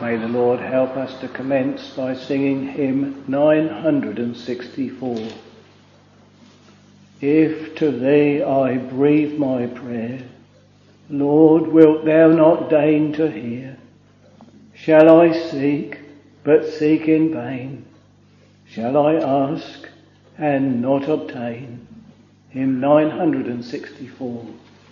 May the Lord help us to commence by singing hymn 964. If to thee I breathe my prayer, Lord, wilt thou not deign to hear? Shall I seek, but seek in vain? Shall I ask, and not obtain? Hymn 964.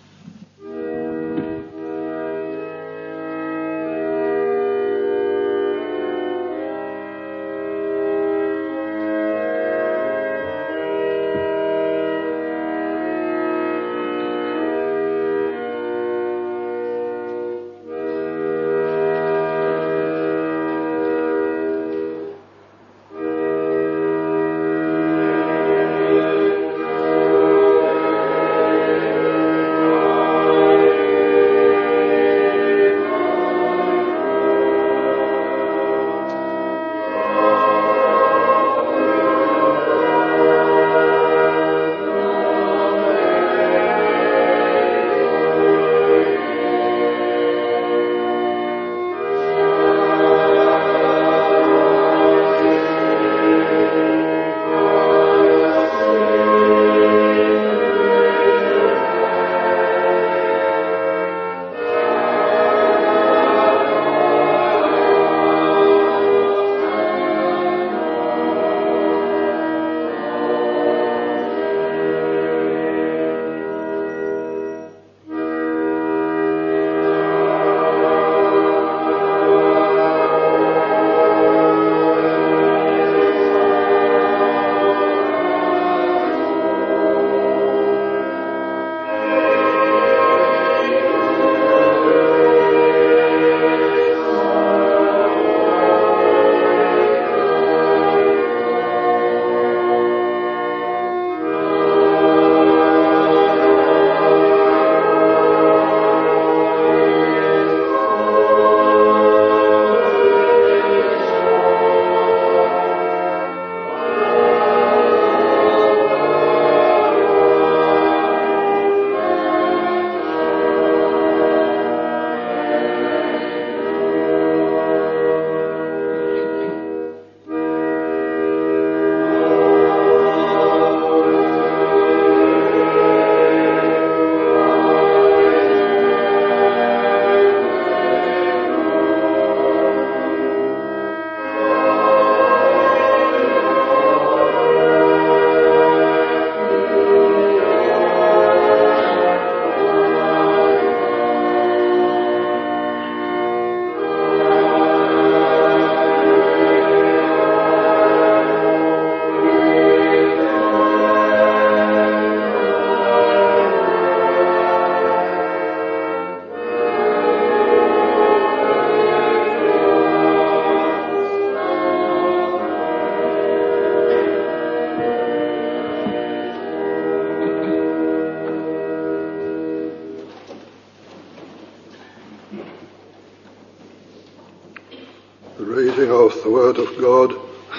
The reading of the Word of God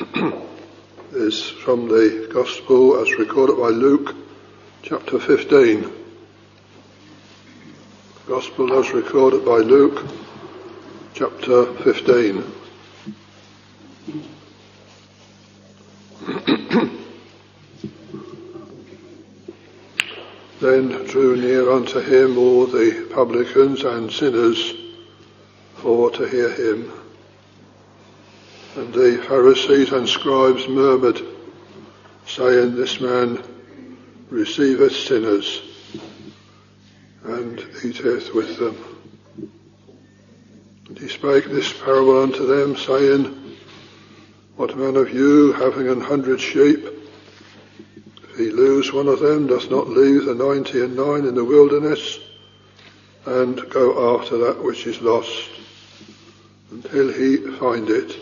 is from the Gospel as recorded by Luke, chapter 15. Gospel as recorded by Luke, chapter 15. Then drew near unto him all the publicans and sinners for to hear him. And the Pharisees and scribes murmured, saying, This man receiveth sinners, and eateth with them. And he spake this parable unto them, saying, What man of you, having 100 sheep, if he lose one of them, doth not leave the 99 in the wilderness, and go after that which is lost, until he find it?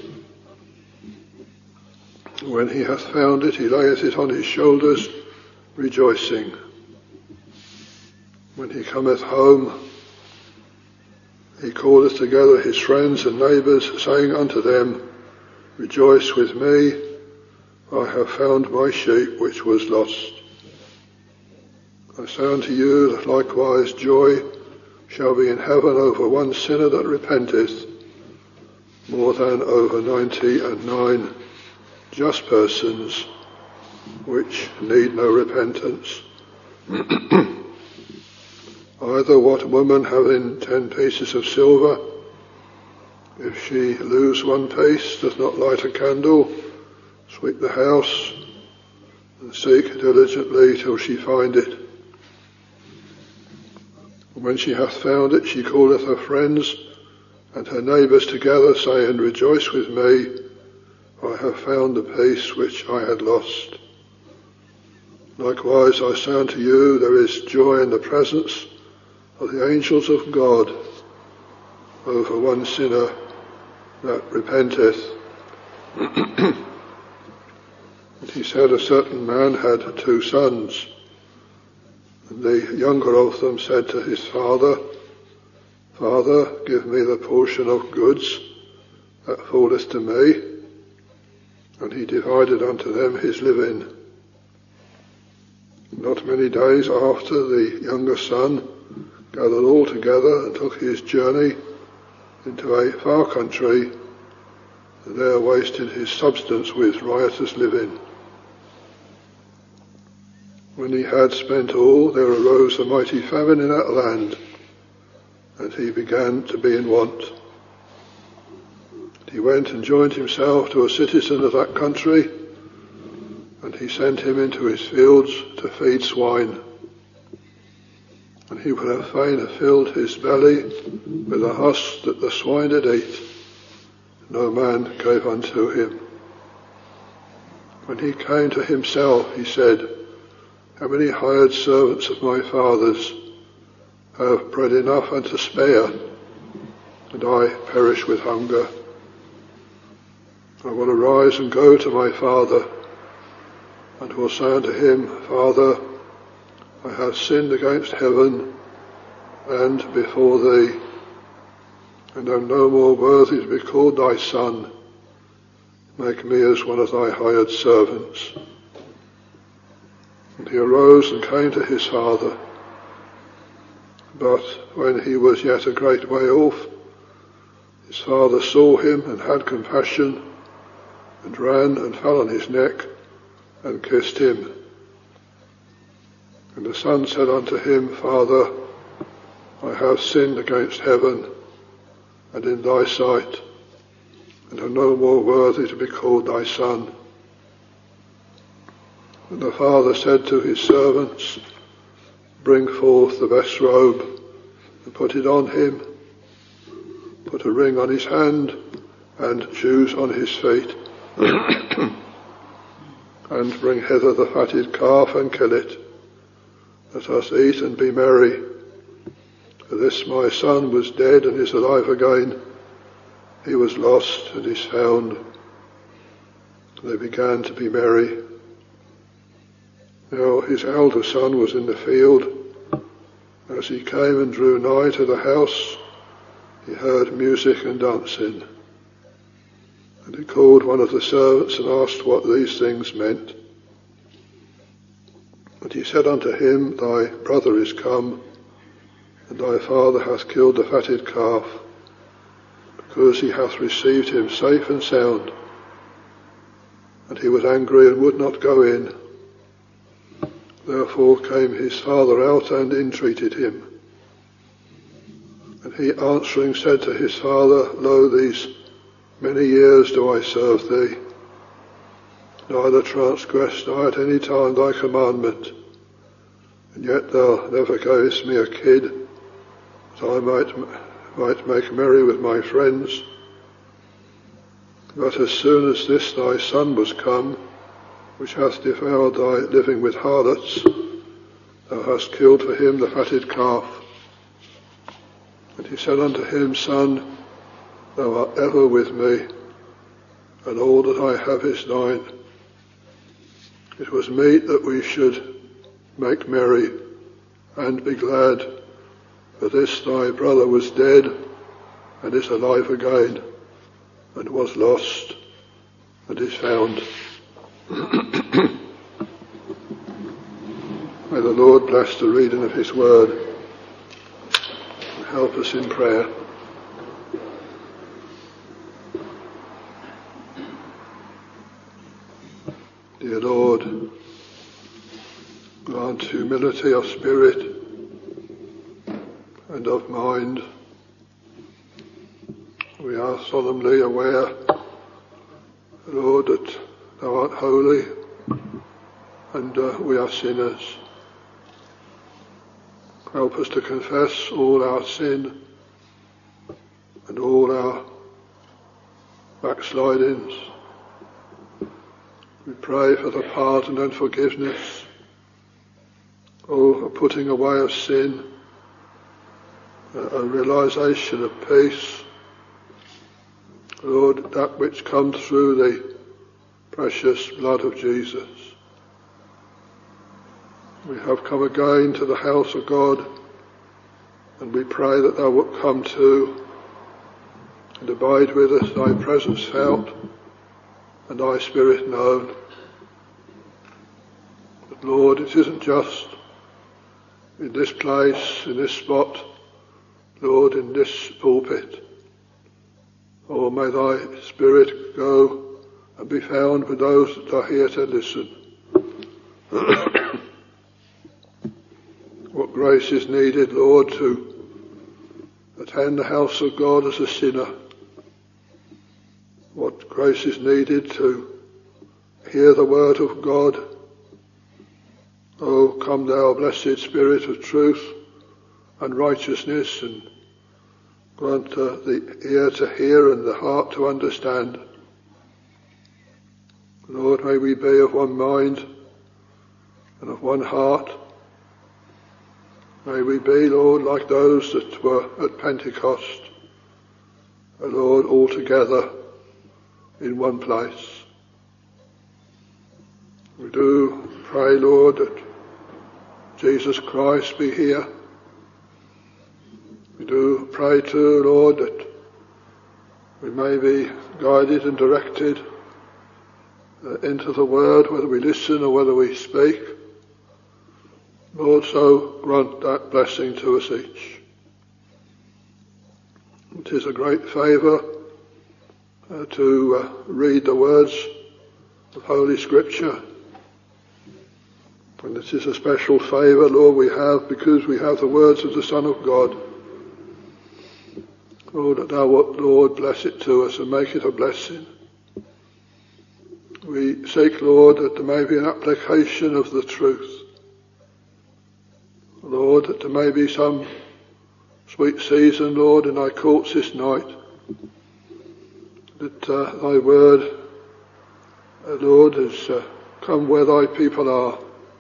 When he hath found it, he layeth it on his shoulders, rejoicing. When he cometh home, he calleth together his friends and neighbours, saying unto them, Rejoice with me, I have found my sheep which was lost. I say unto you that likewise joy shall be in heaven over one sinner that repenteth, more than over 99 just persons which need no repentance. Either what woman having 10 pieces of silver, if she lose one piece, does not light a candle, sweep the house, and seek diligently till she find it. And when she hath found it, she calleth her friends and her neighbours together, saying, Rejoice with me, for I have found the piece which I had lost. Likewise I say unto you, there is joy in the presence of the angels of God over one sinner that repenteth. And he said, a certain man had 2 sons, and the younger of them said to his father, Father, give me the portion of goods that falleth to me. And he divided unto them his living. Not many days after, the younger son gathered all together and took his journey into a far country, and there wasted his substance with riotous living. When he had spent all, there arose a mighty famine in that land, and he began to be in want. He went and joined himself to a citizen of that country, and he sent him into his fields to feed swine. And he would have fain have filled his belly with the husk that the swine did eat. No man gave unto him. When he came to himself, he said, How many hired servants of my father's have bread enough and to spare, and I perish with hunger. I will arise and go to my father, and will say unto him, Father, I have sinned against heaven and before thee, and am no more worthy to be called thy son. Make me as one of thy hired servants. And he arose and came to his father. But when he was yet a great way off, his father saw him and had compassion, and ran and fell on his neck and kissed him. And the son said unto him, Father, I have sinned against heaven and in thy sight, and am no more worthy to be called thy son. And the father said to his servants, Bring forth the best robe, and put it on him. Put a ring on his hand, and shoes on his feet. And bring hither the fatted calf, and kill it. Let us eat and be merry. For this my son was dead, and is alive again. He was lost, and is found. And they began to be merry. Now his elder son was in the field. As he came and drew nigh to the house, he heard music and dancing. And he called one of the servants and asked what these things meant. And he said unto him, Thy brother is come, and thy father hath killed the fatted calf, because he hath received him safe and sound. And he was angry and would not go in. Therefore came his father out and entreated him. And he answering said to his father, Lo, these many years do I serve thee, neither transgressed I at any time thy commandment, and yet thou never gavest me a kid, that I might make merry with my friends. But as soon as this thy son was come, which hath defiled thy living with harlots, thou hast killed for him the fatted calf. And he said unto him, Son, thou art ever with me, and all that I have is thine. It was meet that we should make merry and be glad, for this thy brother was dead, and is alive again, and was lost, and is found. May the Lord bless the reading of his word and help us in prayer. Dear Lord, grant humility of spirit and of mind. We are solemnly aware, Lord, that Thou art holy and we are sinners. Help us to confess all our sin and all our backslidings. We pray for the pardon and forgiveness, a putting away of sin, a realisation of peace. Lord, that which comes through the precious blood of Jesus. We have come again to the house of God, and we pray that Thou wilt come too and abide with us, Thy presence felt and Thy Spirit known. But Lord, it isn't just in this place, in this spot, Lord, in this pulpit. Oh, may Thy Spirit go and be found with those that are here to listen. What grace is needed, Lord, to attend the house of God as a sinner. What grace is needed to hear the word of God. Oh, come Thou, blessed Spirit of truth and righteousness, and grant the ear to hear and the heart to understand. Lord, may we be of one mind and of one heart. May we be, Lord, like those that were at Pentecost, Lord, all together in one place. We do pray, Lord, that Jesus Christ be here. We do pray too, Lord, that we may be guided and directed into the word, whether we listen or whether we speak. Lord, so grant that blessing to us each. It is a great favour to read the words of Holy Scripture. And it is a special favour, Lord, we have because we have the words of the Son of God. Lord, that Thou wilt, Lord, bless it to us and make it a blessing. We seek, Lord, that there may be an application of the truth. Lord, that there may be some sweet season, Lord, in Thy courts this night. That Thy word, Lord, has come where Thy people are.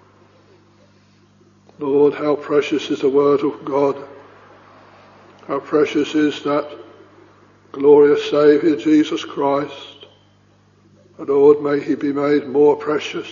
Lord, how precious is the word of God. How precious is that glorious Saviour, Jesus Christ. And Lord, may He be made more precious.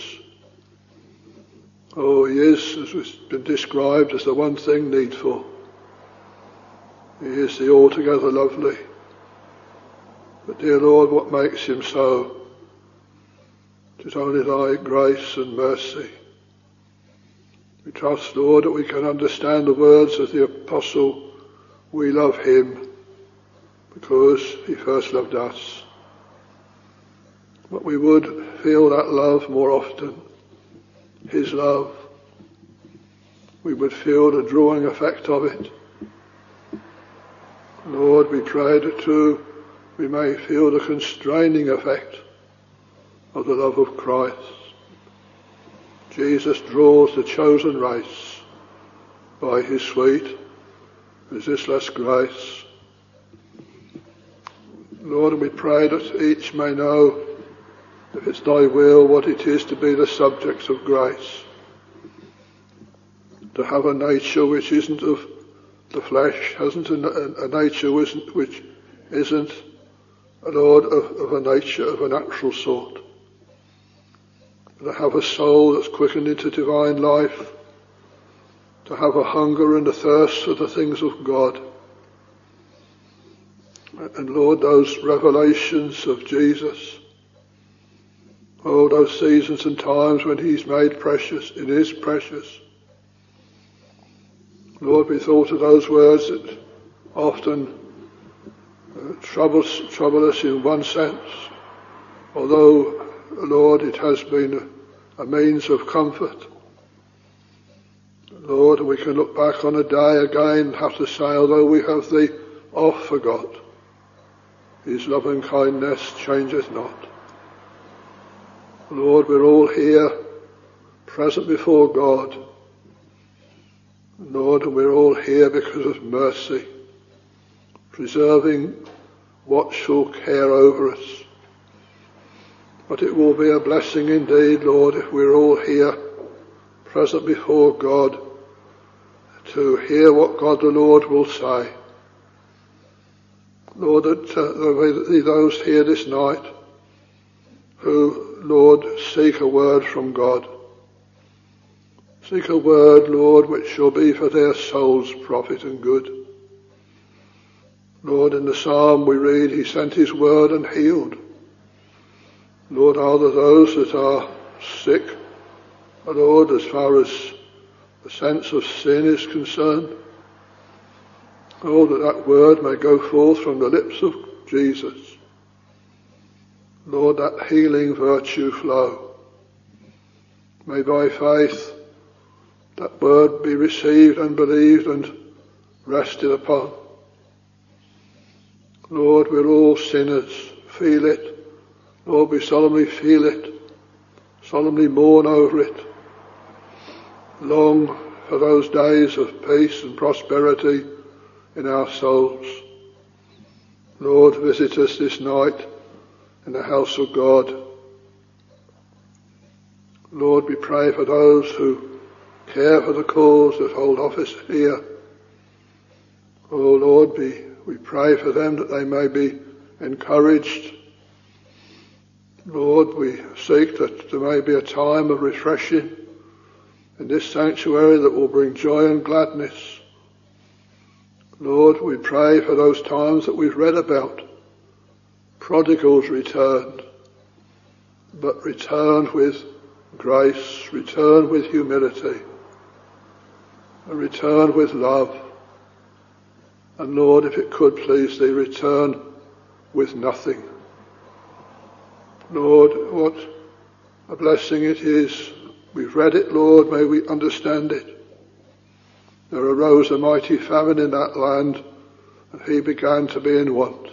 Oh, He is, as has been described, as the one thing needful. He is the altogether lovely. But dear Lord, what makes Him so? It is only Thy grace and mercy. We trust, Lord, that we can understand the words of the Apostle, we love Him because He first loved us. But we would feel that love more often, His love. We would feel the drawing effect of it. Lord, we pray that too we may feel the constraining effect of the love of Christ. Jesus draws the chosen race by His sweet, resistless grace. Lord, we pray that each may know, if it's Thy will, what it is to be the subjects of grace. To have a nature which isn't of the flesh, hasn't a nature which isn't, Lord, of a nature of a natural sort. To have a soul that's quickened into divine life. To have a hunger and a thirst for the things of God. And Lord, those revelations of Jesus, oh, those seasons and times when He's made precious, it is precious. Lord, we thought of those words that often trouble us in one sense, although, Lord, it has been a means of comfort. Lord, we can look back on a day again and have to say, although we have Thee oft forgot, His love and kindness changeth not. Lord, we're all here, present before God. Lord, we're all here because of mercy, preserving watchful care over us. But it will be a blessing indeed, Lord, if we're all here, present before God, to hear what God the Lord will say. Lord, that there will be those here this night who, Lord, seek a word from God. Seek a word, Lord, which shall be for their soul's profit and good. Lord, in the psalm we read, He sent His word and healed. Lord, are there those that are sick, Lord, as far as the sense of sin is concerned? Oh, that word may go forth from the lips of Jesus. Lord, that healing virtue flow. May by faith that word be received and believed and rested upon. Lord, we're all sinners. Feel it. Lord, we solemnly feel it. Solemnly mourn over it. Long for those days of peace and prosperity in our souls. Lord, visit us this night in the house of God. Lord, we pray for those who care for the cause that hold office here. Oh Lord, we pray for them that they may be encouraged. Lord, we seek that there may be a time of refreshing in this sanctuary that will bring joy and gladness. Lord, we pray for those times that we've read about. Prodigals returned, but returned with grace, returned with humility, and returned with love. And Lord, if it could please Thee, return with nothing. Lord, what a blessing it is. We've read it, Lord, may we understand it. There arose a mighty famine in that land, and he began to be in want.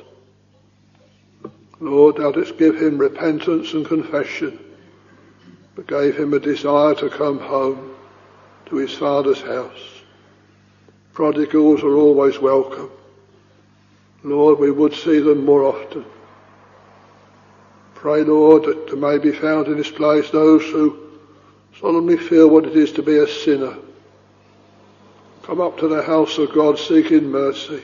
Lord, thou didst give him repentance and confession, but gave him a desire to come home to his father's house. Prodigals are always welcome. Lord, we would see them more often. Pray, Lord, that there may be found in this place those who solemnly feel what it is to be a sinner. Come up to the house of God seeking mercy.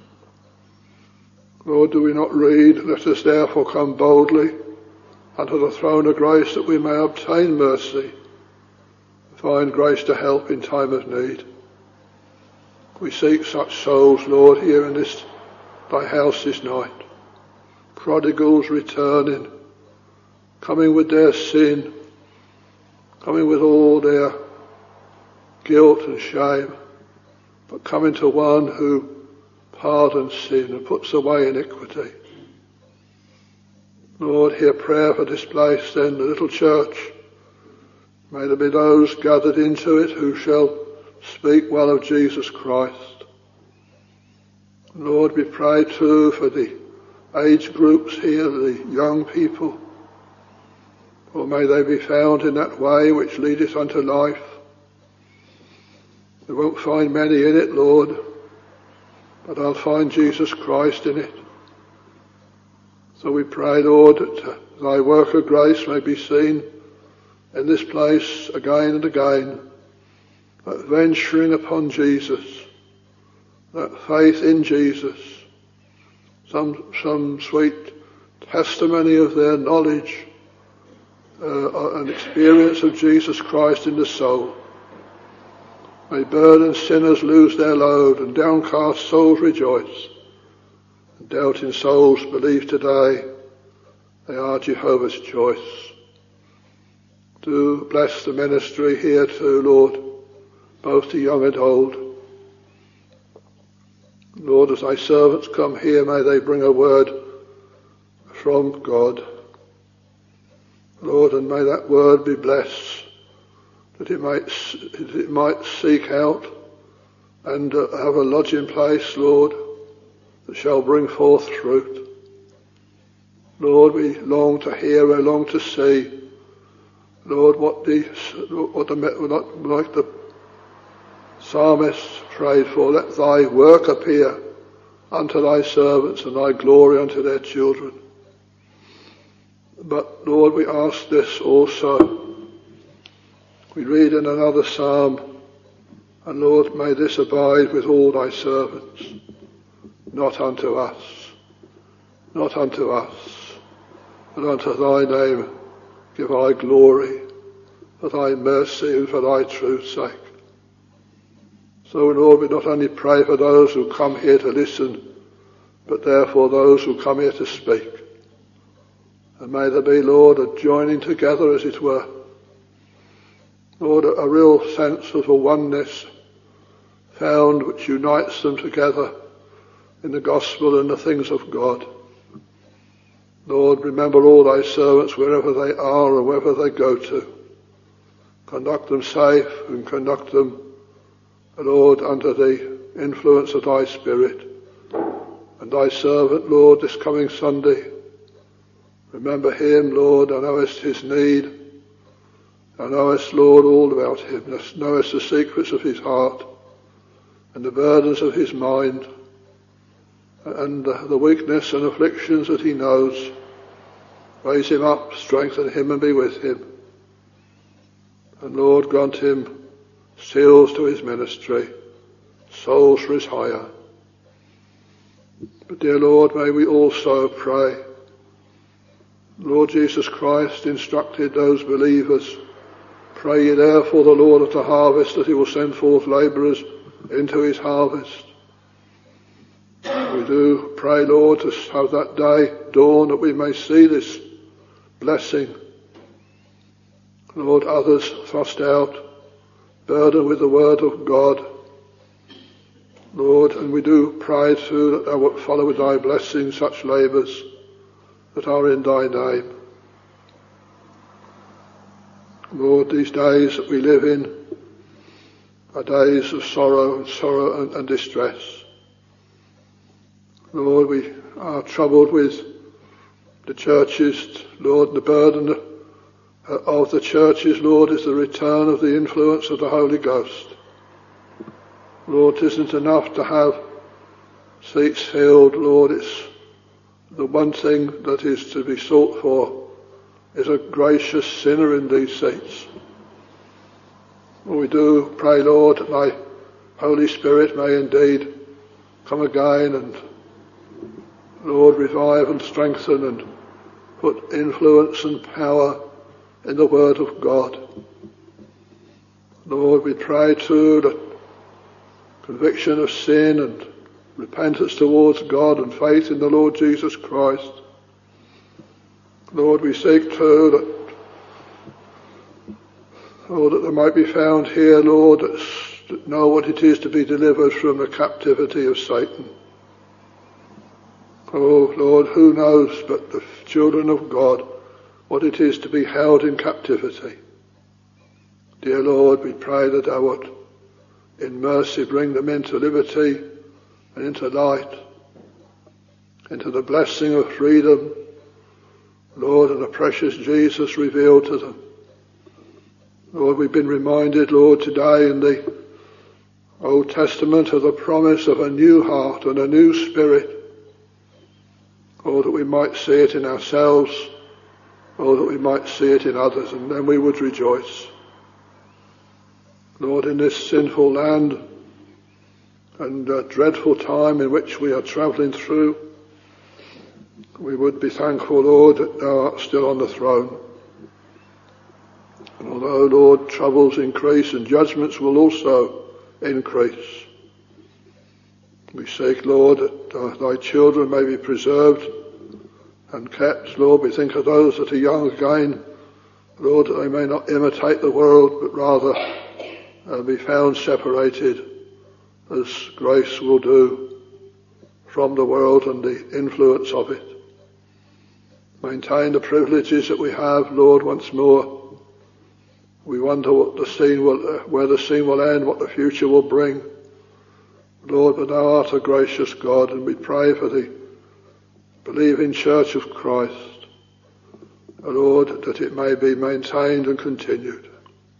Lord, do we not read, let us therefore come boldly unto the throne of grace that we may obtain mercy and find grace to help in time of need. We seek such souls, Lord, here in this thy house this night. Prodigals returning, coming with their sin, coming with all their guilt and shame, but coming to one who pardons sin and puts away iniquity. Lord, hear prayer for this place then, the little church. May there be those gathered into it who shall speak well of Jesus Christ. Lord, we pray too for the age groups here, the young people. Or may they be found in that way which leadeth unto life. We won't find many in it, Lord, but I'll find Jesus Christ in it. So we pray, Lord, that thy work of grace may be seen in this place again and again, that venturing upon Jesus, that faith in Jesus, some sweet testimony of their knowledge and experience of Jesus Christ in the soul. May burdened sinners lose their load and downcast souls rejoice. And doubting souls believe today they are Jehovah's choice. Do bless the ministry here too, Lord, both to young and old. Lord, as thy servants come here, may they bring a word from God. Lord, and may that word be blessed, that it might seek out and have a lodging place, Lord, that shall bring forth fruit. Lord, we long to hear, we long to see, Lord, like the psalmist prayed for, let thy work appear unto thy servants and thy glory unto their children. But Lord, we ask this also. We read in another psalm, and Lord, may this abide with all thy servants, not unto us, but unto thy name give I glory, for thy mercy and for thy truth's sake. So, Lord, we not only pray for those who come here to listen, but therefore those who come here to speak. And may there be, Lord, a joining together, as it were. Lord, a real sense of a oneness found which unites them together in the gospel and the things of God. Lord, remember all thy servants wherever they are and wherever they go to. Conduct them safe and conduct them, Lord, under the influence of thy Spirit. And thy servant, Lord, this coming Sunday, remember him, Lord, thou knowest his need. Thou knowest, Lord, all about him. Thou knowest the secrets of his heart and the burdens of his mind and the weakness and afflictions that he knows. Raise him up, strengthen him and be with him. And Lord, grant him seals to his ministry, souls for his hire. But dear Lord, may we also pray. Lord Jesus Christ instructed those believers, pray ye therefore the Lord of the harvest that he will send forth labourers into his harvest. We do pray, Lord, to have that day dawn that we may see this blessing. Lord, others thrust out, burdened with the word of God. Lord, and we do pray too that thou wilt follow with thy blessing such labours that are in thy name. Lord, these days that we live in are days of sorrow and distress. Lord, we are troubled with the churches, Lord, the burden of the churches, Lord, is the return of the influence of the Holy Ghost. Lord, it isn't enough to have seats filled, Lord, it's the one thing that is to be sought for is a gracious sinner in these seats. We do pray, Lord, that thy Holy Spirit may indeed come again and, Lord, revive and strengthen and put influence and power in the Word of God. Lord, we pray too that conviction of sin and repentance towards God and faith in the Lord Jesus Christ. Lord, we seek too that, Lord, that there might be found here, Lord, that know what it is to be delivered from the captivity of Satan. Oh, Lord, who knows but the children of God what it is to be held in captivity. Dear Lord, we pray that thou wilt in mercy bring them into liberty and into light, into the blessing of freedom, Lord, and the precious Jesus revealed to them. Lord, we've been reminded, Lord, today in the Old Testament of the promise of a new heart and a new spirit. Lord, that we might see it in ourselves, Lord, that we might see it in others, and then we would rejoice. Lord, in this sinful land and dreadful time in which we are travelling through, we would be thankful, Lord, that thou art still on the throne. And although, Lord, troubles increase and judgments will also increase, we seek, Lord, that thy children may be preserved and kept. Lord, we think of those that are young again, Lord, that they may not imitate the world, but rather be found separated, as grace will do, from the world and the influence of it. maintain the privileges that we have, Lord, once more. We wonder where the scene will end, what the future will bring. Lord, but thou art a gracious God, and we pray for the believing Church of Christ, Lord, that it may be maintained and continued.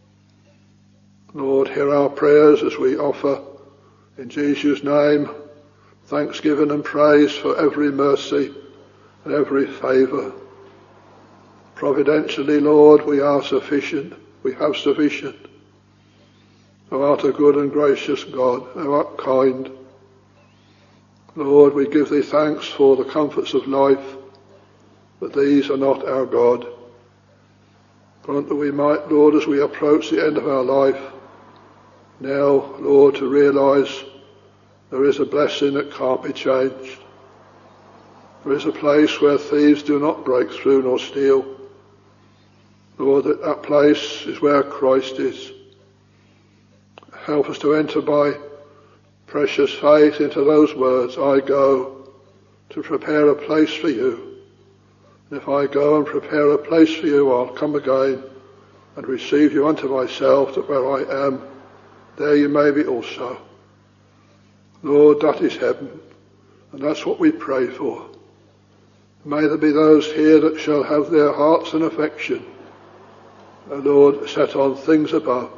Lord, hear our prayers as we offer, in Jesus' name, thanksgiving and praise for every mercy and every favour. Providentially, Lord, we are sufficient. We have sufficient. Thou art a good and gracious God. Thou art kind. Lord, we give thee thanks for the comforts of life, but these are not our God. Grant that we might, Lord, as we approach the end of our life, now, Lord, to realise there is a blessing that can't be changed. There is a place where thieves do not break through nor steal. Lord, that place is where Christ is. Help us to enter by precious faith into those words, I go to prepare a place for you. And if I go and prepare a place for you, I'll come again and receive you unto myself, that where I am, there you may be also. Lord, that is heaven, and that's what we pray for. May there be those here that shall have their hearts and affection, Lord, set on things above.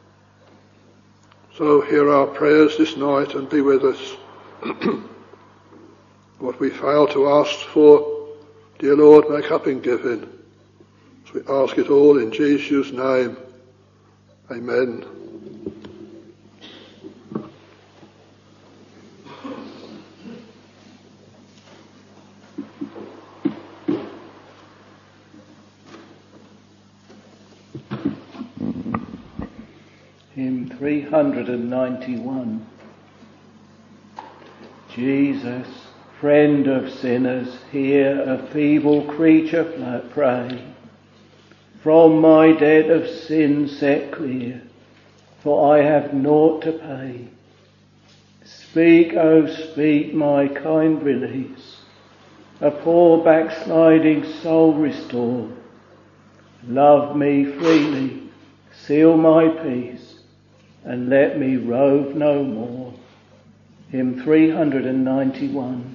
So hear our prayers this night and be with us. What we fail to ask for, dear Lord, make up in giving. So we ask it all in Jesus' name. Amen. Hymn 391. Jesus, friend of sinners, hear a feeble creature pray. From my debt of sin set clear, for I have naught to pay. Speak, oh speak, my kind release, a poor backsliding soul restore. Love me freely, seal my peace, and let me rove no more. Hymn 391.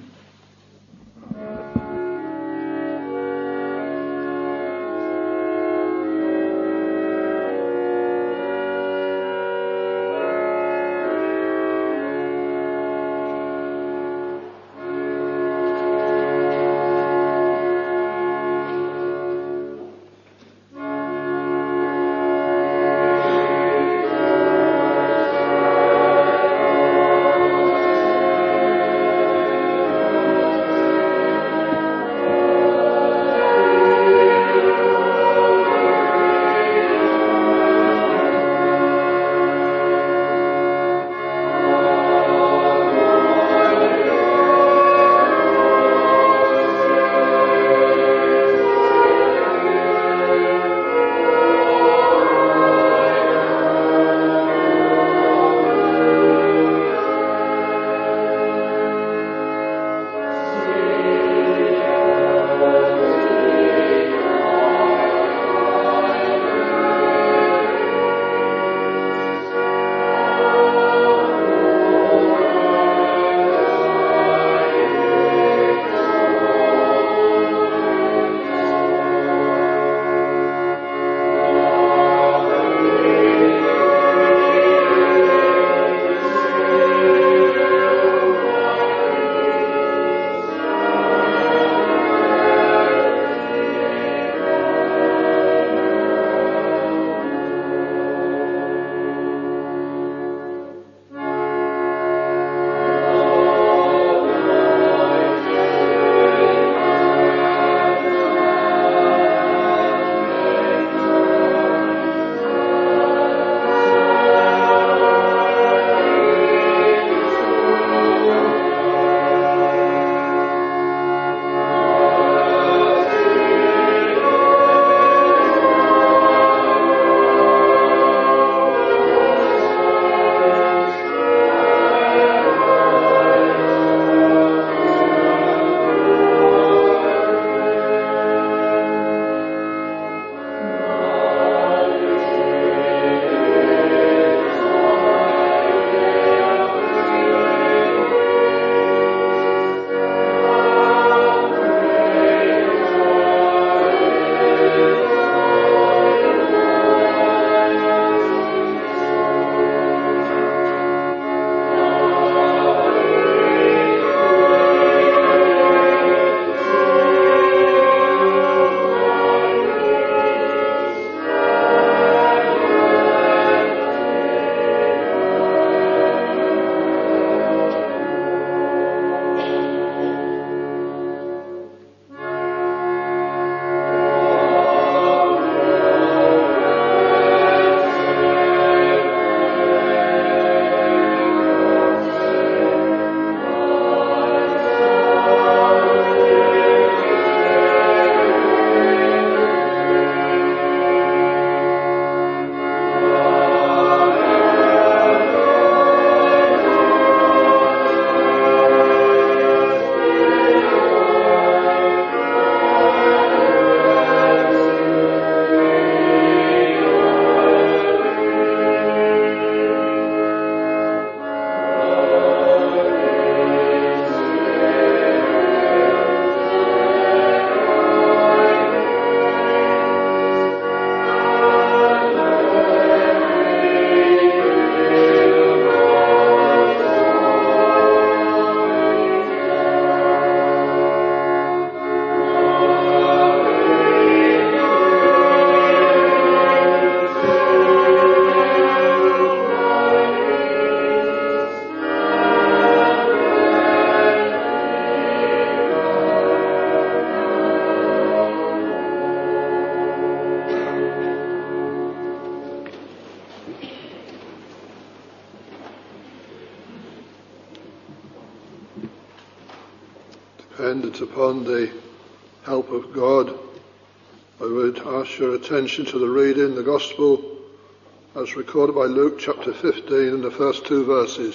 dependent upon the help of God, I would ask your attention to the reading, the Gospel, as recorded by Luke chapter 15 and the first two verses.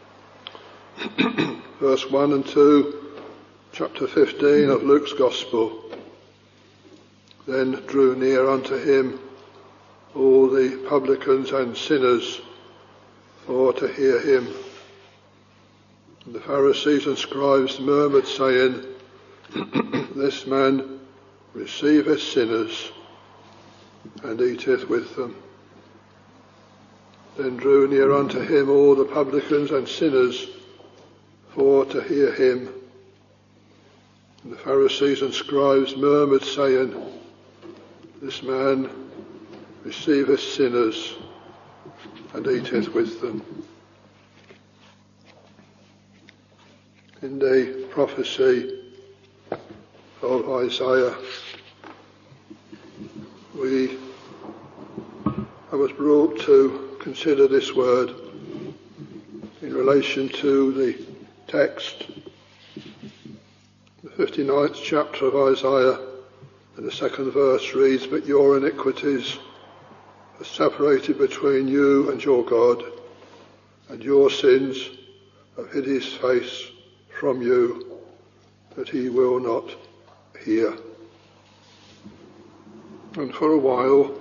Verse 1 and 2, chapter 15 of Luke's Gospel. Then drew near unto him all the publicans and sinners for to hear him. And the Pharisees and scribes murmured, saying, This man receiveth sinners, and eateth with them. Then drew near unto him all the publicans and sinners for to hear him. And the Pharisees and scribes murmured, saying, This man receiveth sinners, and eateth with them. In the prophecy of Isaiah, I was brought to consider this word in relation to the text. The 59th chapter of Isaiah and the second verse reads, But your iniquities are separated between you and your God, and your sins have hid his face from you, that he will not hear. And for a while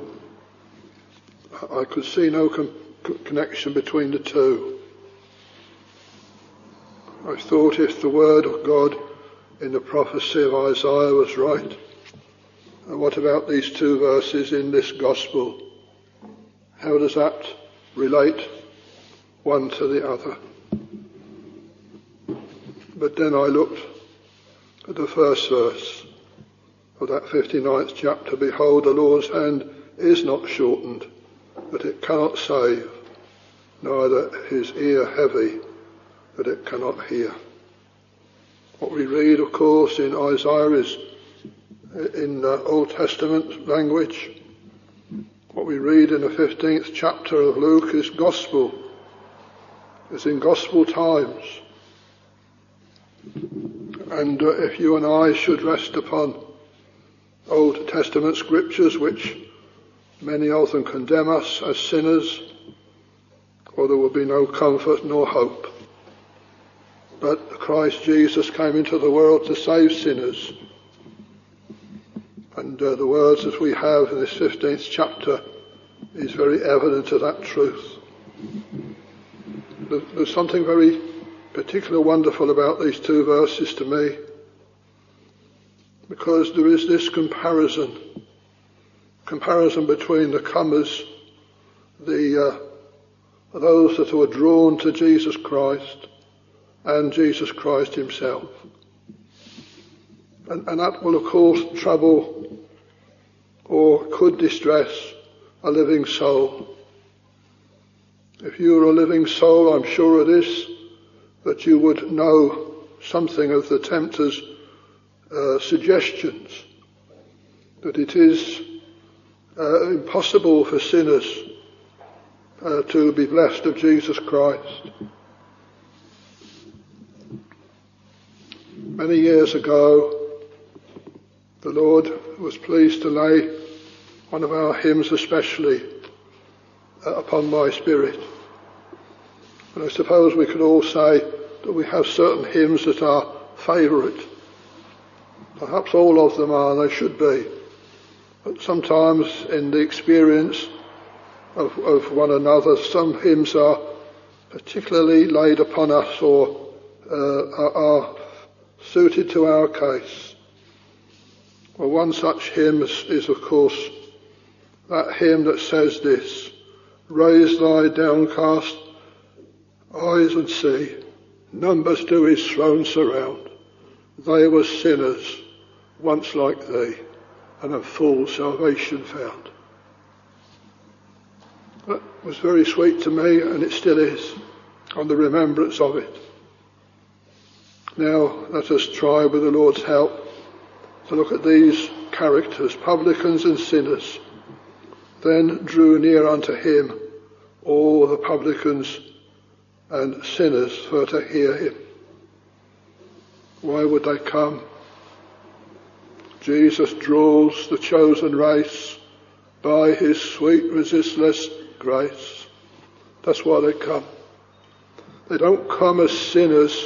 I could see no connection between the two. I thought, if the word of God in the prophecy of Isaiah was right, what about these two verses in this gospel? How does that relate one to the other? But then I looked at the first verse of that 59th chapter. Behold, the Lord's hand is not shortened, that it cannot save, neither his ear heavy, that it cannot hear. What we read, of course, in Isaiah is in Old Testament language. What we read in the 15th chapter of Luke is gospel. It's in gospel times. And if you and I should rest upon Old Testament scriptures, which many of them condemn us as sinners, well, there will be no comfort nor hope. But Christ Jesus came into the world to save sinners. And the words that we have in this 15th chapter is very evident of that truth. There's something very particularly wonderful about these two verses to me, because there is this comparison between the comers, those that were drawn to Jesus Christ, and Jesus Christ himself. And that will, of course, trouble or could distress a living soul. If you were a living soul, I'm sure it is, that you would know something of the tempter's suggestions, that it is impossible for sinners to be blessed of Jesus Christ. Many years ago, the Lord was pleased to lay one of our hymns especially upon my spirit. And I suppose we could all say that we have certain hymns that are favourite. Perhaps all of them are, and they should be. But sometimes in the experience of one another, some hymns are particularly laid upon us or are suited to our case. Well, one such hymn is, of course, that hymn that says this: Raise thy downcast eyes and see, numbers do his throne surround. They were sinners once like thee, and have full salvation found. That was very sweet to me, and it still is, on the remembrance of it. Now let us try, with the Lord's help, to look at these characters, publicans and sinners. Then drew near unto him all the publicans and sinners for to hear him. Why would they come? Jesus draws the chosen race by his sweet, resistless grace. That's why they come. They don't come as sinners.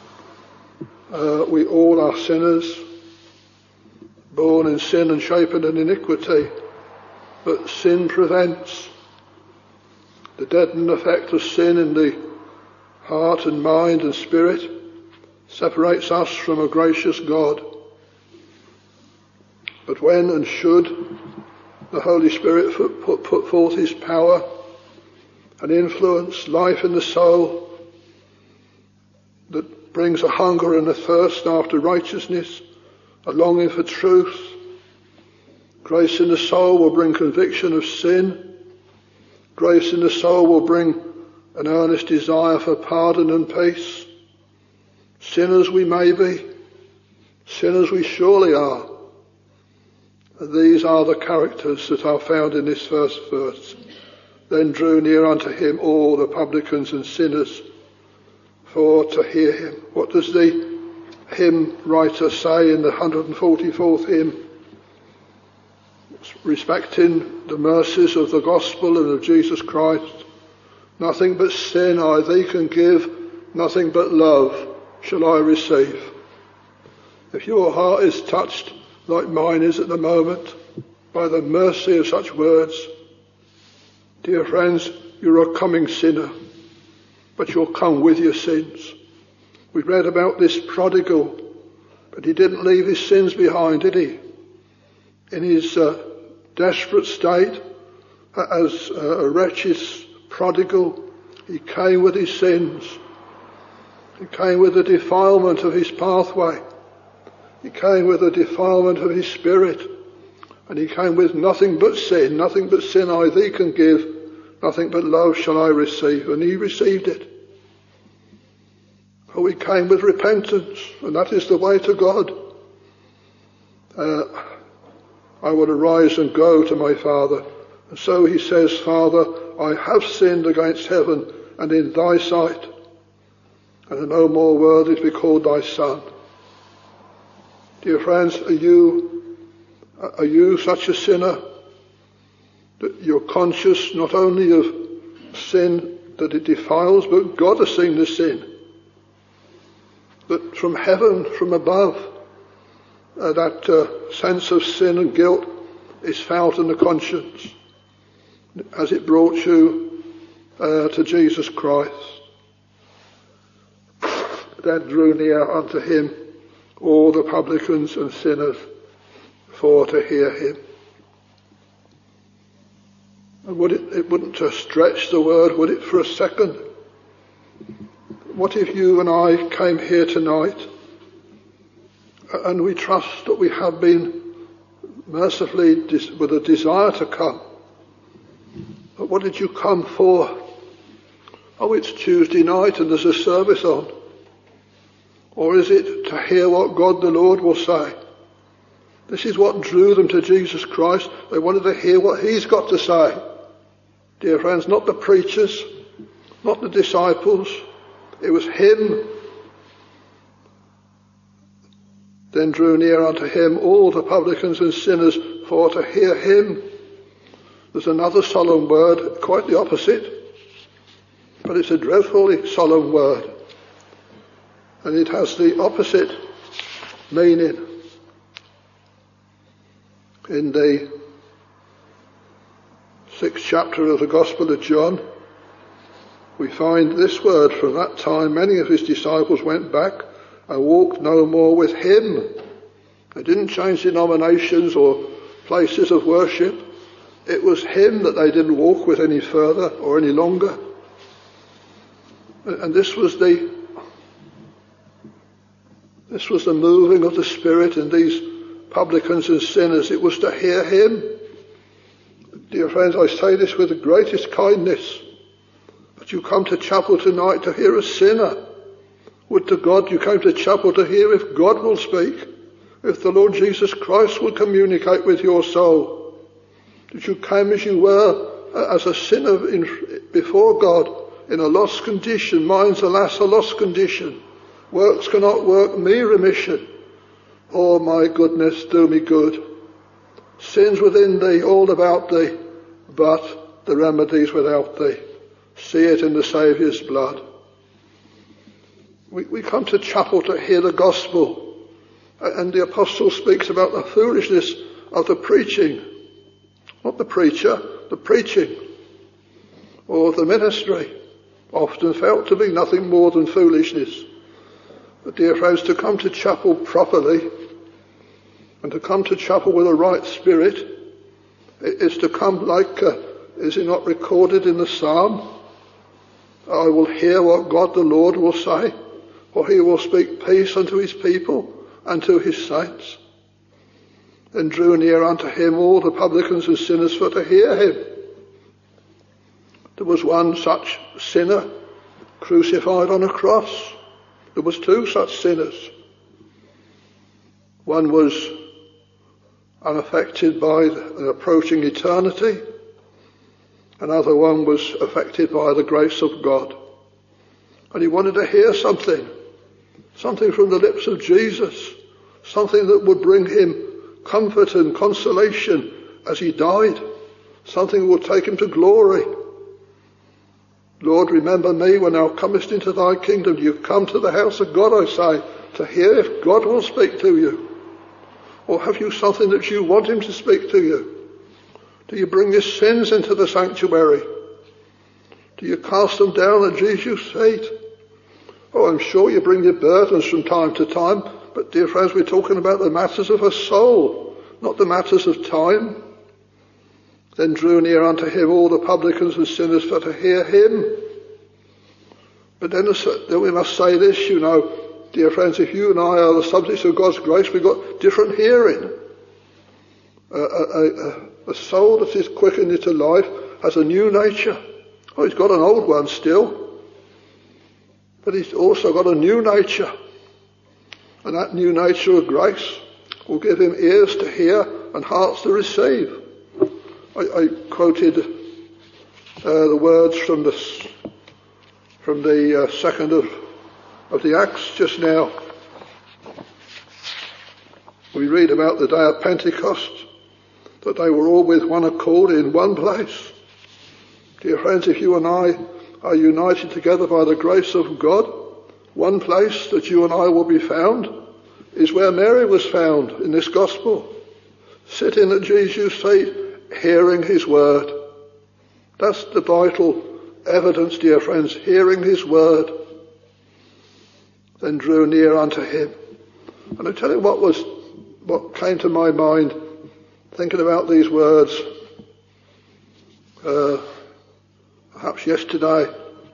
We all are sinners, born in sin and shapen in iniquity. But sin prevents. The deadening effect of sin in the heart and mind and spirit separates us from a gracious God. But when and should the Holy Spirit put forth his power and influence life in the soul that brings a hunger and a thirst after righteousness, a longing for truth, grace in the soul will bring conviction of sin. Grace in the soul will bring an earnest desire for pardon and peace. Sinners we may be, sinners we surely are. And these are the characters that are found in this first verse. Then drew near unto him all the publicans and sinners for to hear him. What does the hymn writer say in the 144th hymn? Respecting the mercies of the gospel and of Jesus Christ. Nothing but sin I thee can give, nothing but love shall I receive. If your heart is touched like mine is at the moment by the mercy of such words, dear friends, you're a coming sinner, but you'll come with your sins. We read about this prodigal, but he didn't leave his sins behind, did he? In his desperate state, as a wretched prodigal, he came with his sins. He came with the defilement of his pathway. He came with the defilement of his spirit. And he came with nothing but sin I thee can give, nothing but love shall I receive. And he received it. Oh, he came with repentance, and that is the way to God. I will arise and go to my Father. And so he says, Father, I have sinned against heaven and in thy sight, and am no more worthy to be called thy son. Dear friends, are you such a sinner that you're conscious not only of sin that it defiles, but God has seen the sin? That from heaven, from above, that sense of sin and guilt is felt in the conscience as it brought you to Jesus Christ. Then drew near unto him all the publicans and sinners for to hear him. And it wouldn't just stretch the word, would it, for a second? What if you and I came here tonight and we trust that we have been mercifully with a desire to come? But what did you come for? Oh, it's Tuesday night and there's a service on. Or is it to hear what God the Lord will say? This is what drew them to Jesus Christ. They wanted to hear what he's got to say. Dear friends, not the preachers, not the disciples. It was him. Then drew near unto him all the publicans and sinners for to hear him. There's another solemn word, quite the opposite, but it's a dreadfully solemn word. And it has the opposite meaning. In the 6th chapter of the Gospel of John, we find this word: from that time many of his disciples went back and walked no more with him. They didn't change denominations or places of worship. It was him that they didn't walk with any further or any longer. And this was the moving of the Spirit in these publicans and sinners. It was to hear him. Dear friends, I say this with the greatest kindness, but you come to chapel tonight to hear a sinner. Would to God you came to chapel to hear if God will speak, if the Lord Jesus Christ will communicate with your soul. That you came as you were, as a sinner before God, in a lost condition. Mine's, alas, a lost condition. Works cannot work me remission, or my goodness do me good. Sins within thee, all about thee, but the remedy's without thee. See it in the Saviour's blood. We come to chapel to hear the gospel, and the apostle speaks about the foolishness of the preaching. Not the preacher, the preaching, or the ministry, often felt to be nothing more than foolishness. But dear friends, to come to chapel properly, and to come to chapel with a right spirit, is to come like, is it not recorded in the psalm? I will hear what God the Lord will say, for he will speak peace unto his people and to his saints. Then drew near unto him all the publicans and sinners for to hear him. There was one such sinner crucified on a cross. There was two such sinners. One was unaffected by an approaching eternity. Another one was affected by the grace of God. And he wanted to hear something from the lips of Jesus, something that would bring him comfort and consolation as he died, something that would take him to glory. Lord, remember me when thou comest into thy kingdom. You come to the house of God, I say, to hear if God will speak to you. Or have you something that you want him to speak to you? Do you bring your sins into the sanctuary? Do you cast them down at Jesus' feet? Oh, I'm sure you bring your burdens from time to time, but dear friends, we're talking about the matters of a soul, not the matters of time. Then drew near unto him all the publicans and sinners for to hear him. But then we must say this, you know, dear friends, if you and I are the subjects of God's grace, we've got different hearing. A soul that is quickened into life has a new nature. Oh, he's got an old one still, but he's also got a new nature. And that new nature of grace will give him ears to hear and hearts to receive. I quoted the words from the second of the Acts just now. We read about the day of Pentecost, that they were all with one accord in one place. Dear friends, if you and I are united together by the grace of God, one place that you and I will be found is where Mary was found in this gospel, sitting at Jesus' feet, hearing his word. That's the vital evidence, dear friends, hearing his word. Then drew near unto him. And I tell you what came to my mind thinking about these words perhaps yesterday.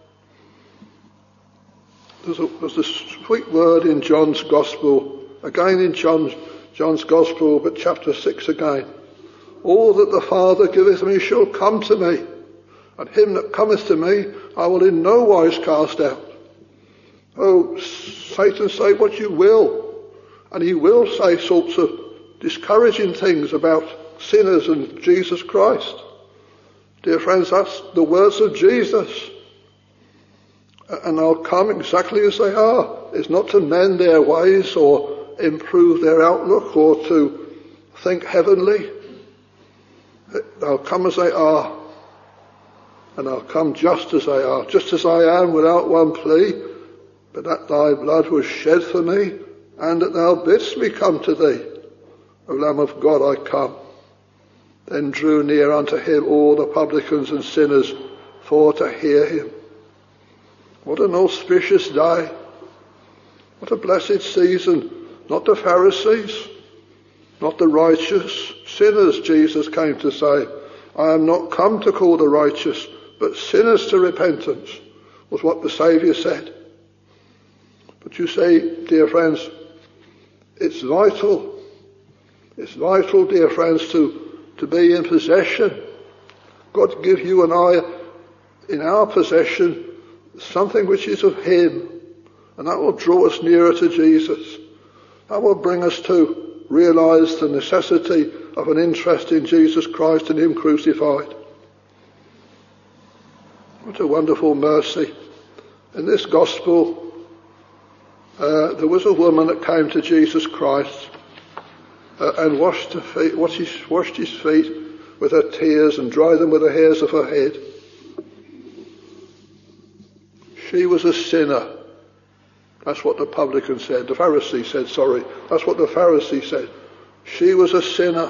There's a sweet word in John's Gospel, again in John's Gospel, but chapter 6 again. All that the Father giveth me shall come to me, and him that cometh to me I will in no wise cast out. Oh, Satan, say what you will, and he will say sorts of discouraging things about sinners and Jesus Christ. Dear friends, that's the words of Jesus. And I'll come exactly as they are. It's not to mend their ways or improve their outlook or to think heavenly. They'll come as they are. And I'll come just as they are, just as I am without one plea, but that thy blood was shed for me, and that thou bidst me come to thee. O Lamb of God, I come. Then drew near unto him all the publicans and sinners for to hear him. What an auspicious day. What a blessed season. Not the Pharisees, not the righteous, sinners, Jesus came to say. I am not come to call the righteous, but sinners to repentance, was what the Saviour said. But you say, dear friends, it's vital, dear friends, to be in possession. God give you and I in our possession something which is of him, and that will draw us nearer to Jesus. That will bring us to realise the necessity of an interest in Jesus Christ and him crucified. What a wonderful mercy. In this gospel, there was a woman that came to Jesus Christ and washed his feet with her tears and dried them with the hairs of her head. She was a sinner. That's what the publican said. The Pharisee said, sorry. That's what the Pharisee said. She was a sinner.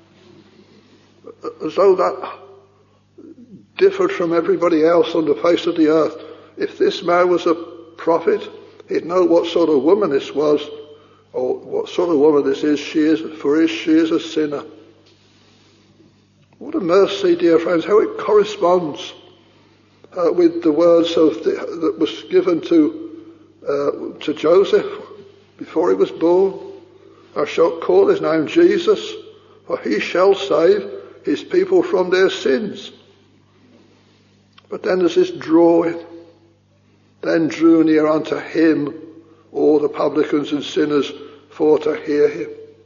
As though that differed from everybody else on the face of the earth. If this man was a prophet, he'd know what sort of woman this was, or what sort of woman this is. She is a sinner. What a mercy, dear friends, how it corresponds with the words that was given to Joseph before he was born. Thou shalt call his name Jesus, for he shall save his people from their sins. But then there's this drawing. Then drew near unto him all the publicans and sinners for to hear him.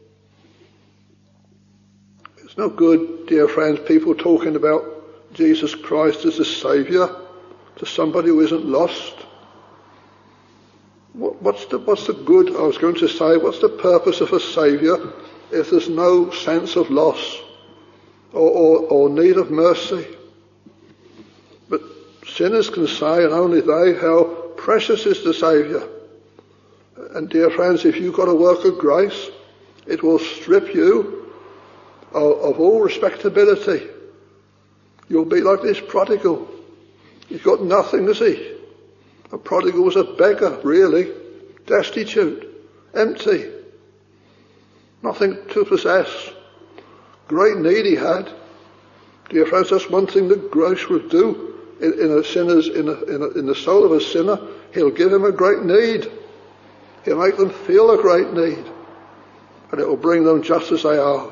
It's no good, dear friends, people talking about Jesus Christ as a saviour to somebody who isn't lost. What's the good, I was going to say, what's the purpose of a saviour if there's no sense of loss or need of mercy? But sinners can say, and only they, how precious is the Saviour. And dear friends, if you've got a work of grace, it will strip you of all respectability. You'll be like this prodigal. He's got nothing, has he? A prodigal was a beggar, really, destitute, empty, nothing to possess. Great need he had. Dear friends, that's one thing that grace will do in the soul of a sinner. He'll give him a great need. He'll make them feel a great need, and it will bring them just as they are.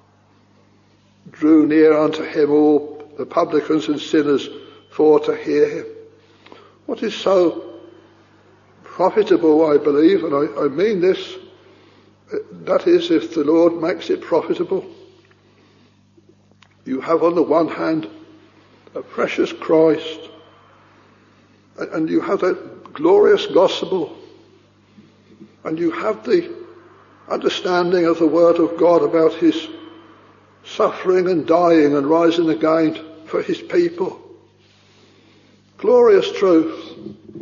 Drew near unto him all the publicans and sinners for to hear him. What is so profitable, I believe, and I mean this, that is, if the Lord makes it profitable. You have on the one hand a precious Christ, and you have that glorious gospel, and you have the understanding of the Word of God about his suffering and dying and rising again for his people. Glorious truth.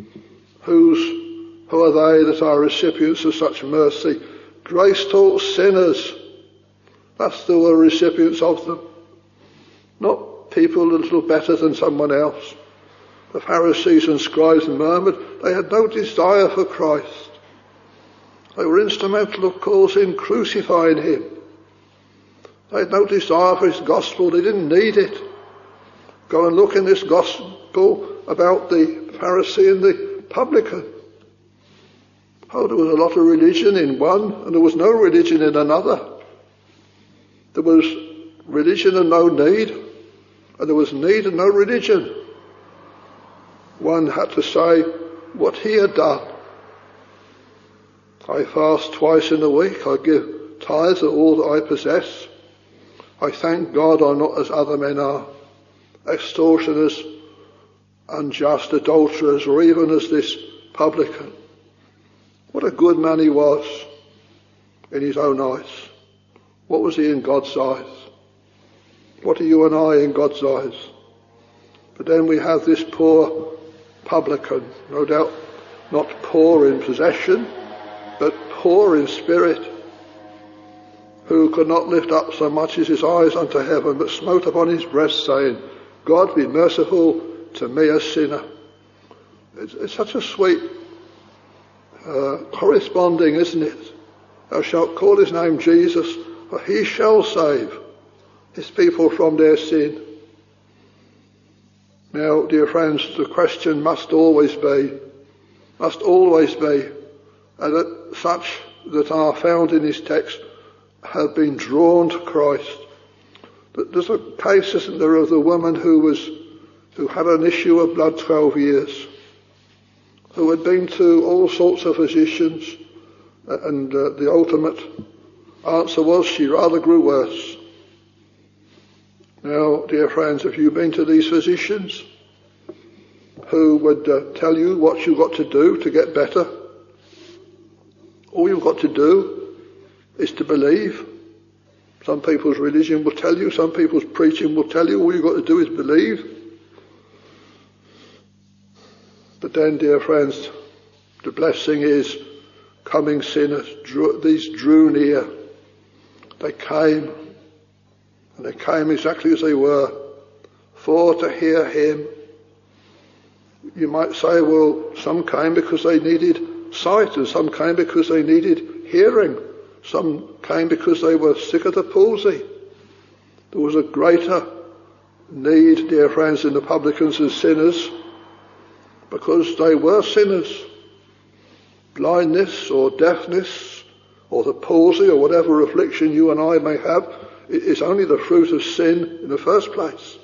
Who are they that are recipients of such mercy? Grace-taught sinners. That's the recipients of them. Not people a little better than someone else. The Pharisees and scribes murmured. They had no desire for Christ. They were instrumental of causing crucifying him. They had no desire for his gospel. They didn't need it. Go and look in this gospel about the Pharisee and the publican. Oh, there was a lot of religion in one, and there was no religion in another. There was religion and no need, and there was need and no religion. One had to say what he had done. I fast twice in a week. I give tithes of all that I possess. I thank God I'm not as other men are, extortioners, unjust, adulterers, or even as this publican. What a good man he was in his own eyes. What was he in God's eyes? What are you and I in God's eyes? But then we have this poor publican, no doubt not poor in possession, but poor in spirit, who could not lift up so much as his eyes unto heaven, but smote upon his breast, saying, God be merciful to me, a sinner. It's such a sweet corresponding, isn't it? Thou shalt call his name Jesus, for he shall save his people from their sin. Now, dear friends, the question must always be, and that such that are found in this text have been drawn to Christ. But there's a case, isn't there, of the woman who had an issue of blood 12 years, who had been to all sorts of physicians, and the ultimate answer was she rather grew worse. Now, dear friends, have you been to these physicians who would tell you what you've got to do to get better? All you've got to do is to believe. Some people's religion will tell you, some people's preaching will tell you, all you've got to do is believe. But then, dear friends, the blessing is coming sinners. These drew near. They came, and they came exactly as they were, for to hear him. You might say, well, some came because they needed sight, and some came because they needed hearing. Some came because they were sick of the palsy. There was a greater need, dear friends, in the publicans and sinners, because they were sinners. Blindness or deafness or the palsy or whatever affliction you and I may have is only the fruit of sin in the first place.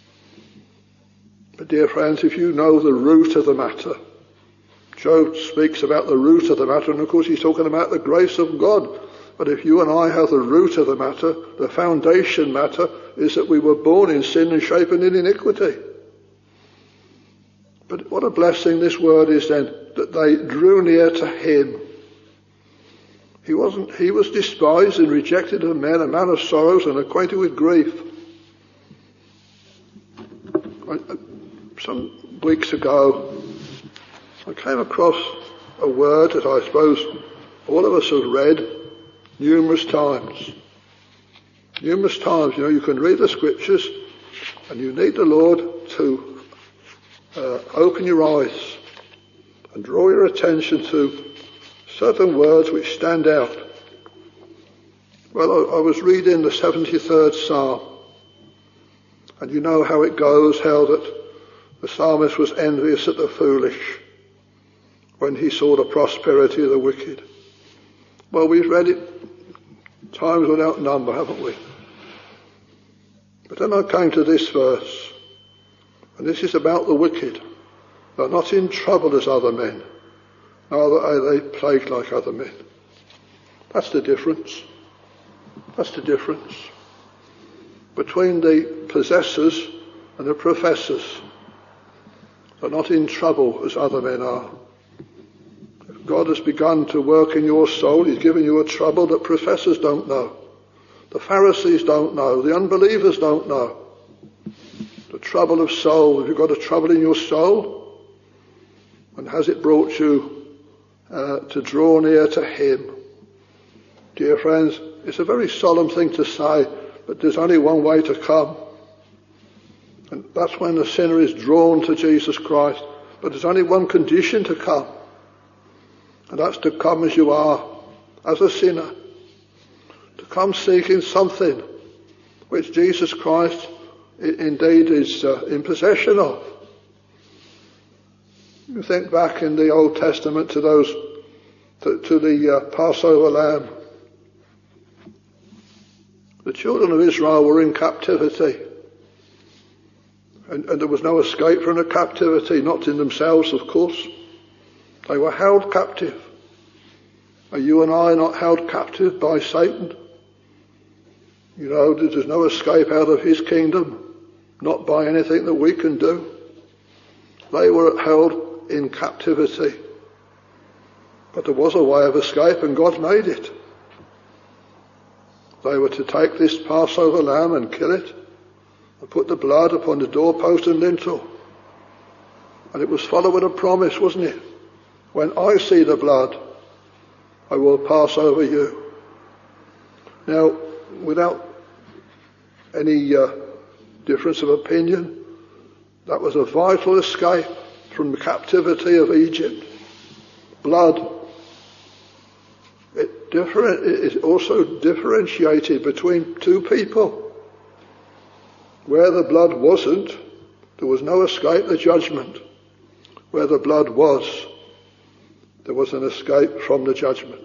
But dear friends, if you know the root of the matter, Job speaks about the root of the matter, and of course he's talking about the grace of God. But if you and I have the root of the matter, the foundation matter is that we were born in sin and shapen in iniquity. But what a blessing this word is then, that they drew near to him. He was despised and rejected of men, a man of sorrows and acquainted with grief. Some weeks ago, I came across a word that I suppose all of us have read numerous times. Numerous times, you can read the scriptures and you need the Lord to open your eyes and draw your attention to certain words which stand out. Well, I was reading the 73rd Psalm, and you know how it goes, how that the psalmist was envious at the foolish when he saw the prosperity of the wicked. Well, we've read it times without number, haven't we? But then I came to this verse, and this is about the wicked. They're not in trouble as other men, neither are they plagued like other men. That's the difference. That's the difference between the possessors and the professors. They're not in trouble as other men are. God has begun to work in your soul. He's given you a trouble that professors don't know. The Pharisees don't know. The unbelievers don't know. The trouble of soul. Have you got a trouble in your soul? And has it brought you to draw near to him? Dear friends, it's a very solemn thing to say, but there's only one way to come. And that's when the sinner is drawn to Jesus Christ. But there's only one condition to come. And that's to come as you are, as a sinner. To come seeking something which Jesus Christ indeed is in possession of. You think back in the Old Testament to the Passover lamb. The children of Israel were in captivity. And there was no escape from the captivity, not in themselves, of course. They were held captive. Are you and I not held captive by Satan? You know, there's no escape out of his kingdom, not by anything that we can do. They were held in captivity. But there was a way of escape, and God made it. They were to take this Passover lamb and kill it, and put the blood upon the doorpost and lintel. And it was followed with a promise, wasn't it? When I see the blood, I will pass over you. Now, without any difference of opinion, that was a vital escape from the captivity of Egypt. Blood. It also differentiated between two people. Where the blood wasn't, there was no escape the judgment. Where the blood was, there was an escape from the judgment.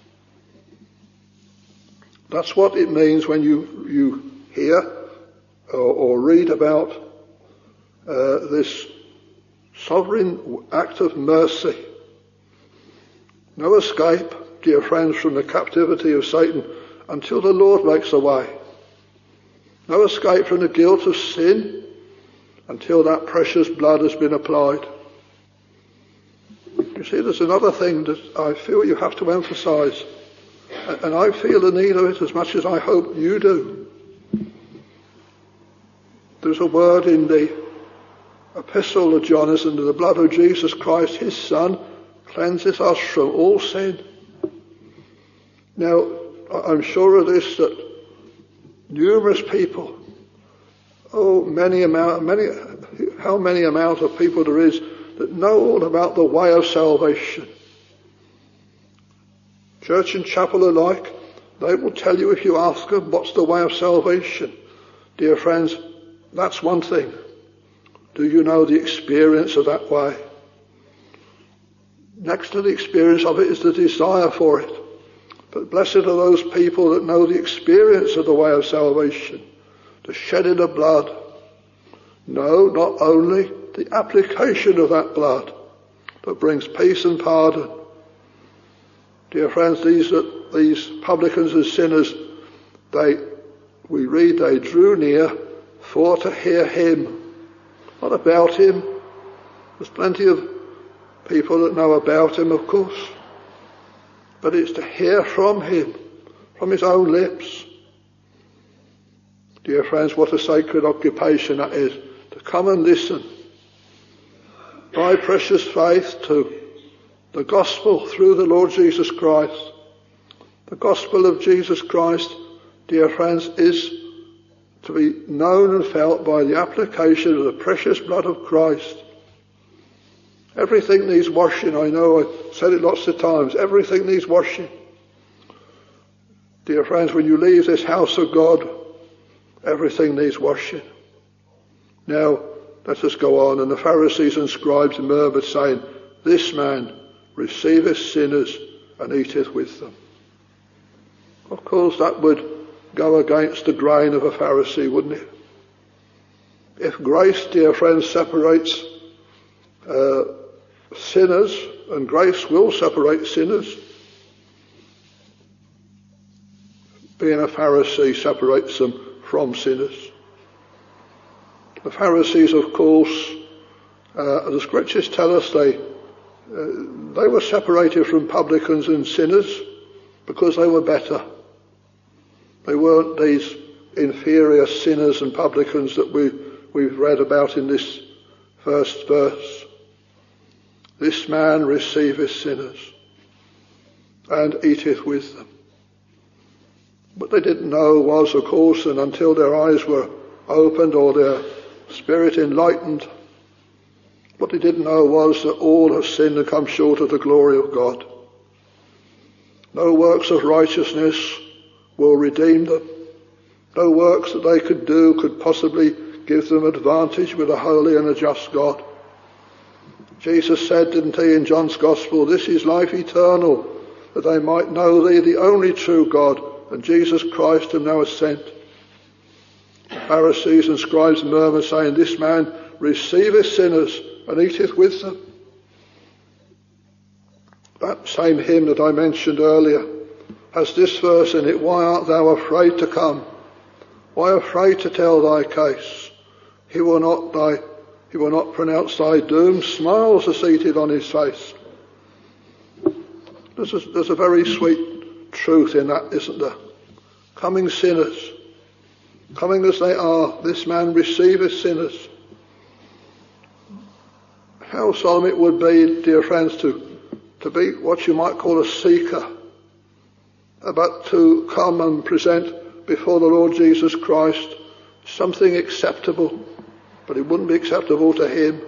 That's what it means when you hear or read about this sovereign act of mercy. No escape, dear friends, from the captivity of Satan until the Lord makes a way. No escape from the guilt of sin until that precious blood has been applied. You see, there's another thing that I feel you have to emphasise, and I feel the need of it as much as I hope you do. There's a word in the epistle of John, isn't there? The blood of Jesus Christ, his Son, cleanses us from all sin. Now, I'm sure of this, that numerous people, how many amount of people there is that know all about the way of salvation. Church and chapel alike, they will tell you if you ask them, what's the way of salvation? Dear friends, that's one thing. Do you know the experience of that way? Next to the experience of it is the desire for it. But blessed are those people that know the experience of the way of salvation, the shedding of blood. No, not only the application of that blood, but brings peace and pardon. Dear friends, these publicans and sinners, we read they drew near for to hear him, not about him. There's plenty of people that know about him, of course, but it's to hear from him, from his own lips. Dear friends, what a sacred occupation that is, to come and listen by precious faith to the gospel through the Lord Jesus Christ. The gospel of Jesus Christ, dear friends, is to be known and felt by the application of the precious blood of Christ. Everything needs washing. I know I've said it lots of times. Everything needs washing. Dear friends, when you leave this house of God, everything needs washing. Now, let us go on. And the Pharisees and scribes murmured, saying, this man receiveth sinners and eateth with them. Of course, that would go against the grain of a Pharisee, wouldn't it? If grace, dear friends, separates sinners, and grace will separate sinners, being a Pharisee separates them from sinners. The Pharisees, of course, the scriptures tell us they were separated from publicans and sinners because they were better. They weren't these inferior sinners and publicans that we've read about in this first verse. This man receiveth sinners and eateth with them. What they didn't know was, of course, and until their eyes were opened or their spirit enlightened, what they didn't know was that all have sinned and come short of the glory of God. No works of righteousness will redeem them. No works that they could do could possibly give them advantage with a holy and a just God. Jesus said, didn't he, in John's Gospel, this is life eternal, that they might know thee, the only true God, and Jesus Christ whom thou hast sent. The Pharisees and scribes murmured, saying, this man receiveth sinners and eateth with them. That same hymn that I mentioned earlier has this verse in it, why art thou afraid to come? Why afraid to tell thy case? He will not pronounce thy doom. Smiles are seated on his face. There's a very sweet truth in that, isn't there? Coming sinners, coming as they are, this man receiveth sinners. How solemn it would be, dear friends, to be what you might call a seeker, but to come and present before the Lord Jesus Christ something acceptable, but it wouldn't be acceptable to him.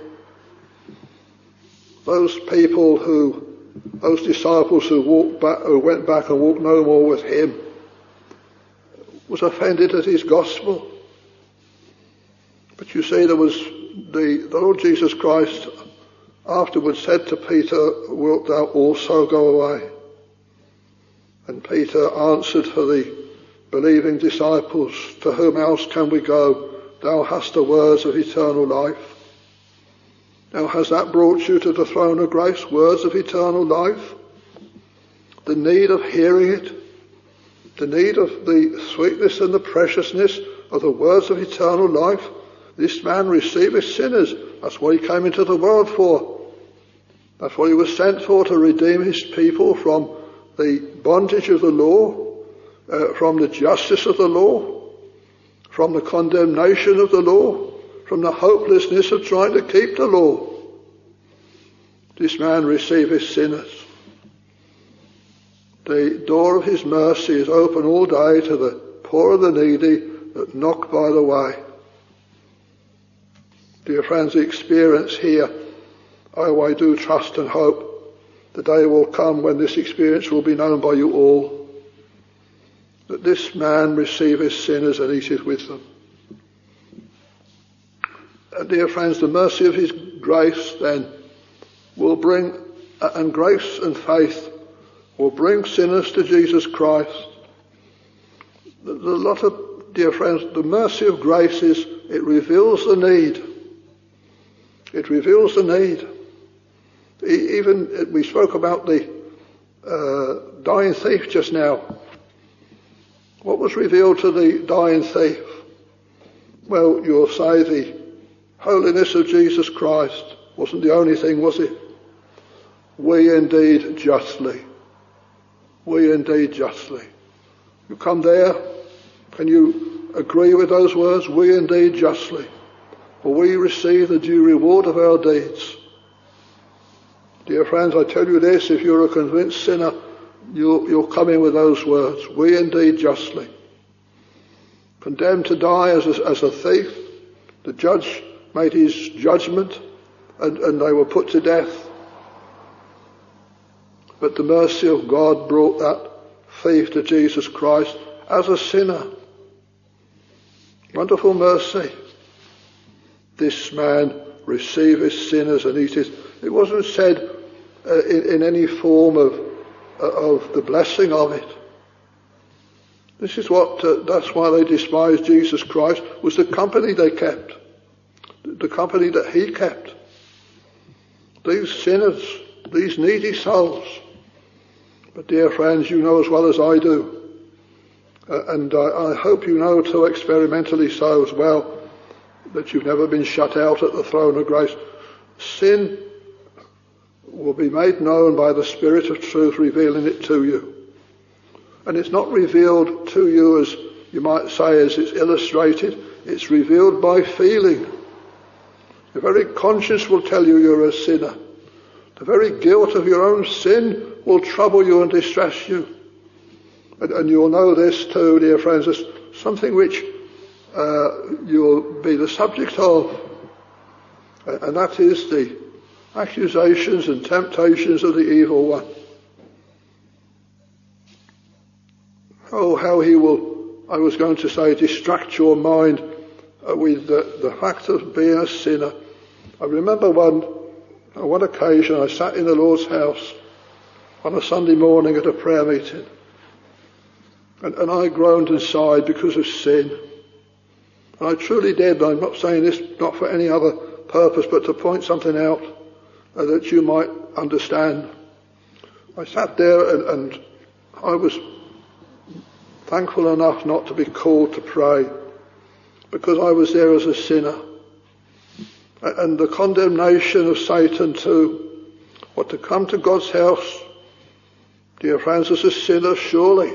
Those disciples who went back and walked no more with him, was offended at his gospel. But you see, there was the Lord Jesus Christ afterwards said to Peter, wilt thou also go away? And Peter answered for the believing disciples, to whom else can we go? Thou hast the words of eternal life. Now, has that brought you to the throne of grace? Words of eternal life? The need of hearing it? The need of the sweetness and the preciousness of the words of eternal life? This man receiveth sinners. That's what he came into the world for. That's what he was sent for, to redeem his people from the bondage of the law, from the justice of the law, from the condemnation of the law, from the hopelessness of trying to keep the law. This man receiveth sinners. The door of his mercy is open all day to the poor and the needy that knock by the way. Dear friends, the experience here, I do trust and hope the day will come when this experience will be known by you all, that this man receiveth sinners and eateth with them. And dear friends, the mercy of his grace then will bring, and grace and faith will bring sinners to Jesus Christ. Dear friends, the mercy of grace is, it reveals the need. It reveals the need. Even, we spoke about the dying thief just now. What was revealed to the dying thief? Well, you'll say the holiness of Jesus Christ wasn't the only thing, was it? We indeed justly. We indeed justly. You come there, can you agree with those words? We indeed justly. For we receive the due reward of our deeds. Dear friends, I tell you this, if you're a convinced sinner, you'll come in with those words. We indeed justly. Condemned to die as a thief, the judge made his judgment and they were put to death. But the mercy of God brought that thief to Jesus Christ as a sinner. Wonderful mercy. This man receiveth sinners and eateth. It wasn't said in any form of the blessing of it. This is that's why they despised Jesus Christ, was the company they kept. The company that he kept. These sinners, these needy souls. But dear friends, you know as well as I do, and I hope you know too experimentally so as well, that you've never been shut out at the throne of grace. Sin will be made known by the Spirit of truth revealing it to you. And it's not revealed to you, as you might say, as it's illustrated. It's revealed by feeling. The very conscience will tell you you're a sinner. The very guilt of your own sin will trouble you and distress you. And you'll know this too, dear friends, as something which you'll be the subject of. And that is the accusations and temptations of the evil one. Oh, how he will, I was going to say, distract your mind with the fact of being a sinner. I remember on one occasion I sat in the Lord's house on a Sunday morning at a prayer meeting, and I groaned and sighed because of sin. And I truly did. I'm not saying this not for any other purpose, but to point something out that you might understand. I sat there and I was thankful enough not to be called to pray, because I was there as a sinner. And the condemnation of Satan too. What, to come to God's house, dear friends, as a sinner, surely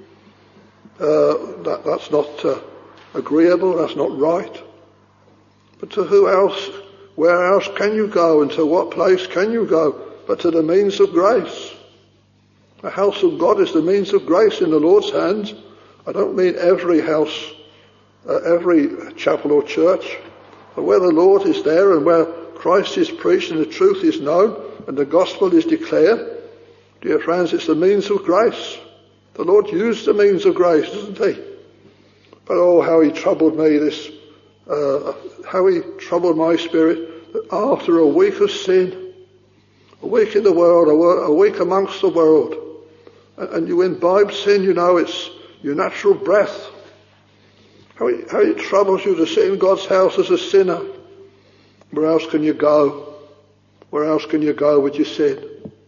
that's not agreeable, that's not right. But to who else, where else can you go, and to what place can you go but to the means of grace? The house of God is the means of grace in the Lord's hands. I don't mean every house, every chapel or church, but where the Lord is there and where Christ is preached and the truth is known and the gospel is declared, dear friends, it's the means of grace. The Lord used the means of grace, doesn't he? But oh, how he troubled me, how he troubled my spirit, that after a week of sin, a week in the world, a week amongst the world, and you imbibe sin, you know, it's your natural breath. How it troubles you to sit in God's house as a sinner. Where else can you go? Where else can you go with your sin?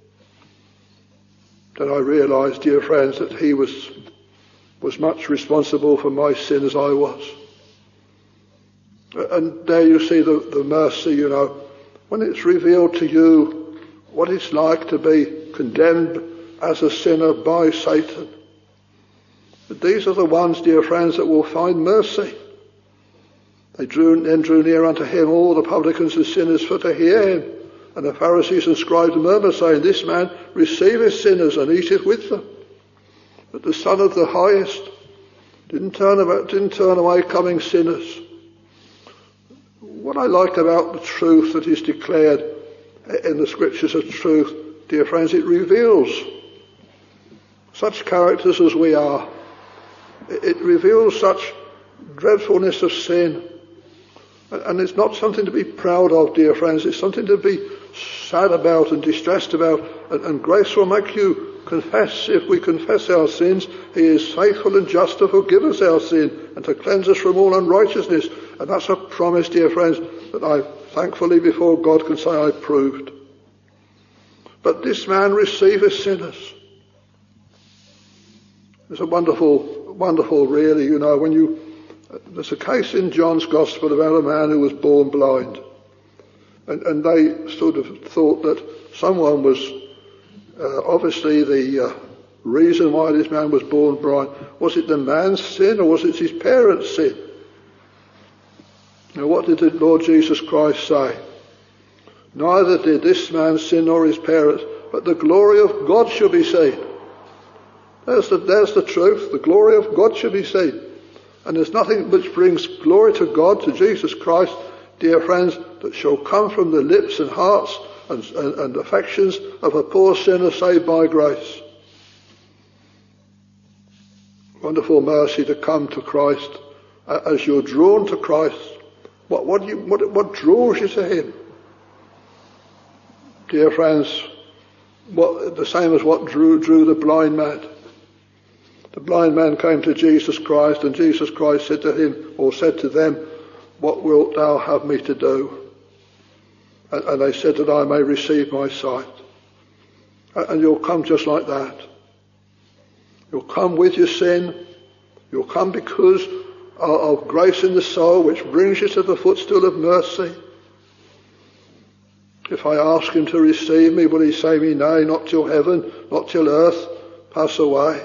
Then I realised, dear friends, that he was much responsible for my sin as I was. And there you see the mercy, you know. When it's revealed to you what it's like to be condemned as a sinner by Satan. But these are the ones, dear friends, that will find mercy. They then drew near unto him all the publicans and sinners for to hear him. And the Pharisees and scribes murmured, saying, This man receiveth sinners and eateth with them. But the Son of the Highest didn't turn away coming sinners. What I like about the truth that is declared in the Scriptures of truth, dear friends, it reveals such characters as we are. It reveals such dreadfulness of sin. And it's not something to be proud of, dear friends. It's something to be sad about and distressed about. And grace will make you confess. If we confess our sins, he is faithful and just to forgive us our sin and to cleanse us from all unrighteousness. And that's a promise, dear friends, that I thankfully before God can say I proved. But this man receiveth sinners. It's a wonderful really, when there's a case in John's Gospel about a man who was born blind. And they sort of thought that someone was obviously the reason why this man was born blind. Was it the man's sin or was it his parents' sin? Now what did the Lord Jesus Christ say? Neither did this man sin nor his parents, but the glory of God shall be seen. There's the truth. The glory of God shall be seen. And there's nothing which brings glory to God, to Jesus Christ, dear friends, that shall come from the lips and hearts and affections of a poor sinner saved by grace. Wonderful mercy to come to Christ as you're drawn to Christ. What draws you to him? Dear friends, the same as what drew the blind man. The blind man came to Jesus Christ, and Jesus Christ said to him, or said to them, What wilt thou have me to do? And they said, That I may receive my sight. And you'll come just like that. You'll come with your sin. You'll come because of grace in the soul, which brings you to the footstool of mercy. If I ask him to receive me, will he say me, Nay, not till heaven, not till earth pass away?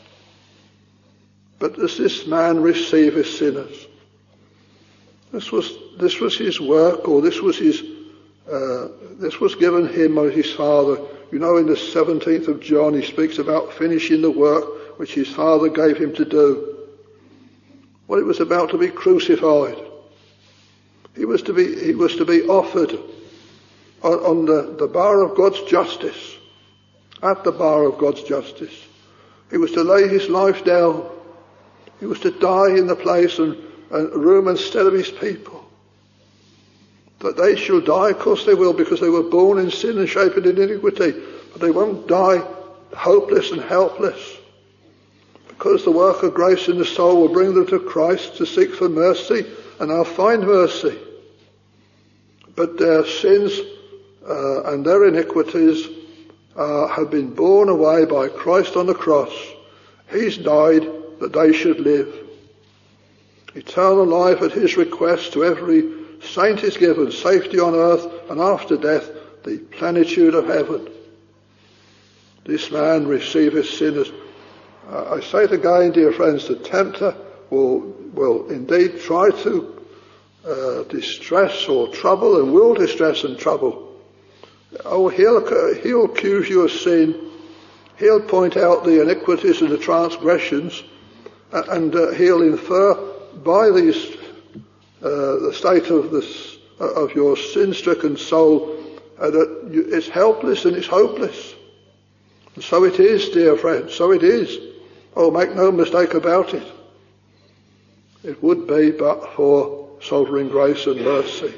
But as this man receiveth sinners, this was his work, or this was given him by his Father. In the 17th of John, he speaks about finishing the work which his Father gave him to do. Well, it was about to be crucified. He was to be offered on the bar of God's justice, at the bar of God's justice. He was to lay his life down. He was to die in the place and room instead of his people. That they shall die, of course they will, because they were born in sin and shaped in iniquity. But they won't die hopeless and helpless. Because the work of grace in the soul will bring them to Christ to seek for mercy, and they'll find mercy. But their sins and their iniquities have been borne away by Christ on the cross. He's died that they should live. Eternal life at his request to every saint is given, safety on earth, and after death the plenitude of heaven. This man receiveth sinners. I say it again, dear friends, the tempter will indeed try to distress or trouble, and will distress and trouble. Oh, he'll accuse you of sin. He'll point out the iniquities and the transgressions, and he'll infer by these the state of your sin-stricken soul that it's helpless and it's hopeless. And so it is, dear friends. So it is. Oh, make no mistake about it. It would be but for sovereign grace and mercy.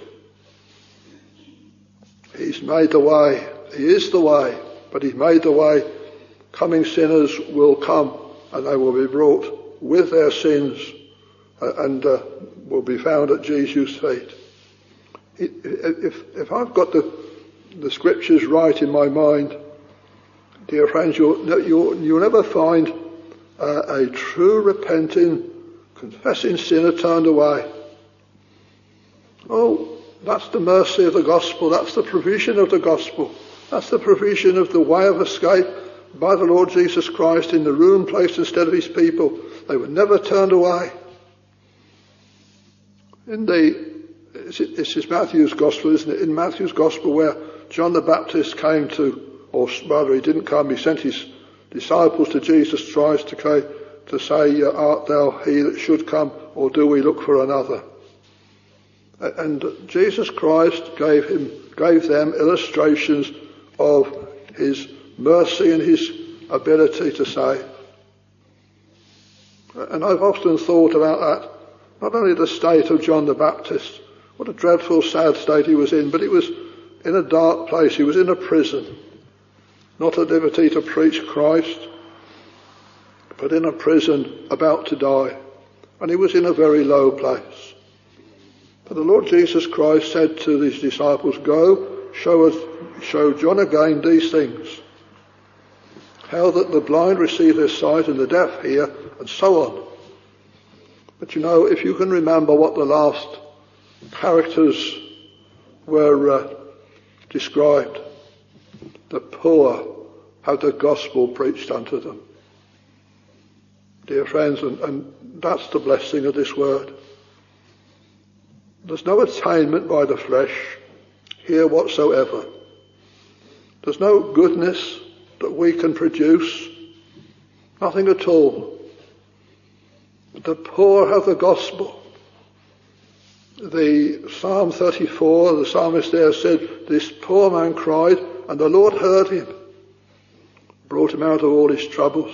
He's made the way. He is the way, but he's made the way. Coming sinners will come, and they will be brought with their sins and will be found at Jesus' feet. If I've got the scriptures right in my mind, dear friends, you'll never find a true repenting, confessing sinner turned away. Oh, that's the mercy of the gospel. That's the provision of the gospel. That's the provision of the way of escape by the Lord Jesus Christ in the room placed instead of his people. They were never turned away. This is Matthew's Gospel, isn't it? In Matthew's Gospel, where John the Baptist came to, or rather he didn't come, he sent his disciples to Jesus Christ to say, art thou he that should come, or do we look for another? And Jesus Christ gave them illustrations of his mercy and his ability to save. And I've often thought about that. Not only the state of John the Baptist, what a dreadful, sad state he was in, but he was in a dark place. He was in a prison, not at liberty to preach Christ, but in a prison about to die. And he was in a very low place. But the Lord Jesus Christ said to his disciples, go, show John again these things. How that the blind receive their sight and the deaf hear, and so on. But you know, if you can remember what the last characters were described, the poor have the gospel preached unto them. Dear friends, and that's the blessing of this word. There's no attainment by the flesh here whatsoever. There's no goodness that we can produce. Nothing at all. The poor have the gospel. The Psalm 34, the psalmist there said, this poor man cried, and the Lord heard him, brought him out of all his troubles.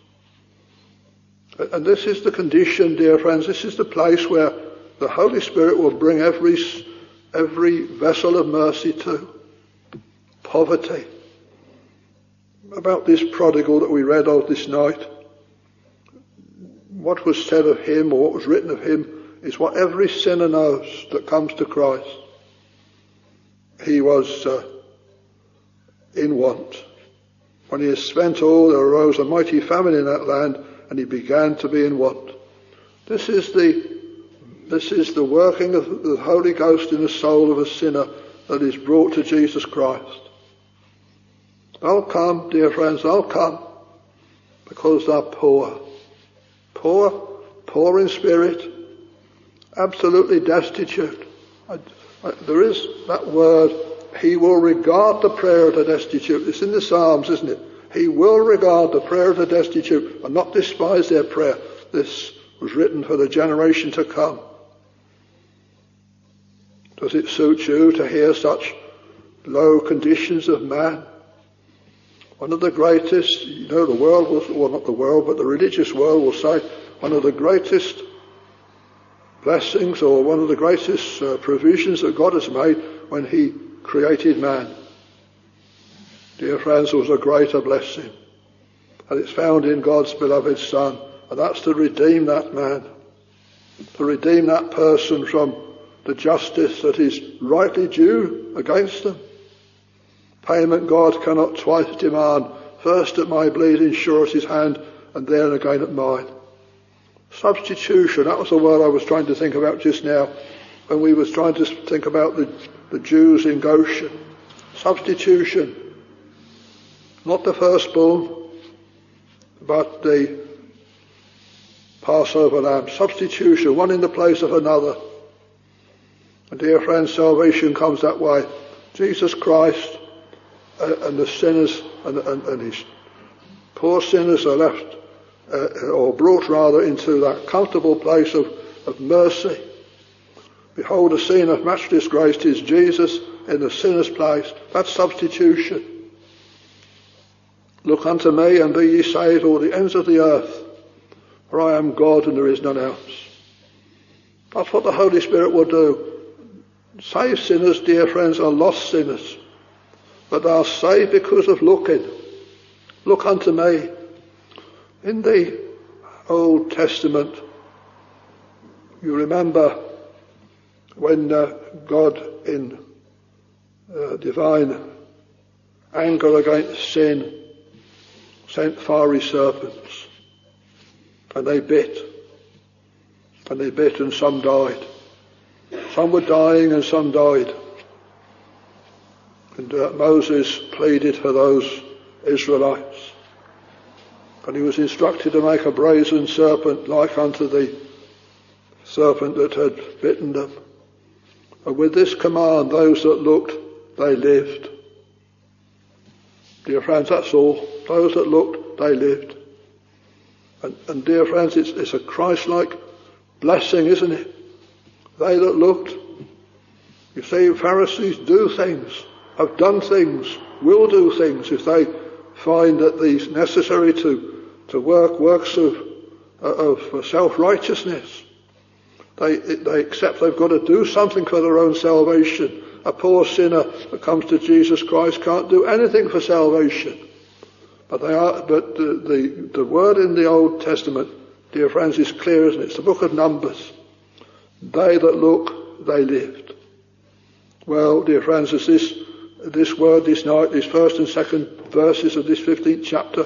And this is the condition, dear friends, this is the place where the Holy Spirit will bring every vessel of mercy to. Poverty. About this prodigal that we read of this night, what was said of him, or what was written of him, is what every sinner knows that comes to Christ. He was in want. When he had spent all, there arose a mighty famine in that land, and he began to be in want. This is the working of the Holy Ghost in the soul of a sinner that is brought to Jesus Christ. They'll come, dear friends, they'll come because they're poor. Poor in spirit, absolutely destitute. There is that word, he will regard the prayer of the destitute. It's in the Psalms, isn't it? He will regard the prayer of the destitute and not despise their prayer. This was written for the generation to come. Does it suit you to hear such low conditions of man? One of the greatest, you know, the world will, well, not the world, but the religious world will say one of the greatest blessings or one of the greatest provisions that God has made when he created man. Dear friends, there was a greater blessing, and it's found in God's beloved Son, and that's to redeem that man, to redeem that person from the justice that is rightly due against them. Payment God cannot twice demand, first at my bleeding surety's hand, and then again at mine. Substitution, that was the word I was trying to think about just now, when we was trying to think about the Jews in Goshen. Substitution. Not the firstborn, but the Passover lamb. Substitution, one in the place of another. And dear friends, salvation comes that way. Jesus Christ and the sinners and his poor sinners are left, or brought rather, into that comfortable place of mercy. Behold, the scene of much disgrace is Jesus in the sinner's place. That's substitution. Look unto me and be ye saved, all the ends of the earth, for I am God and there is none else. That's what the Holy Spirit will do. Saved sinners, dear friends, are lost sinners, but they are saved because of looking. Look unto me. In the Old Testament, you remember when God, in divine anger against sin, sent fiery serpents, and they bit, and some died. Some were dying and some died. And And Moses pleaded for those Israelites. And he was instructed to make a brazen serpent like unto the serpent that had bitten them. And with this command, those that looked, they lived. Dear friends, that's all. Those that looked, they lived. And dear friends, it's a Christ-like blessing, isn't it? They that looked. You see, Pharisees do things, have done things, will do things if they find that these necessary to works of self-righteousness. They accept they've got to do something for their own salvation. A poor sinner that comes to Jesus Christ can't do anything for salvation. But the word in the Old Testament, dear friends, is clear, isn't it? It's the book of Numbers. They that look, they lived. Well, dear friends, as this word this night, these first and second verses of this 15th chapter,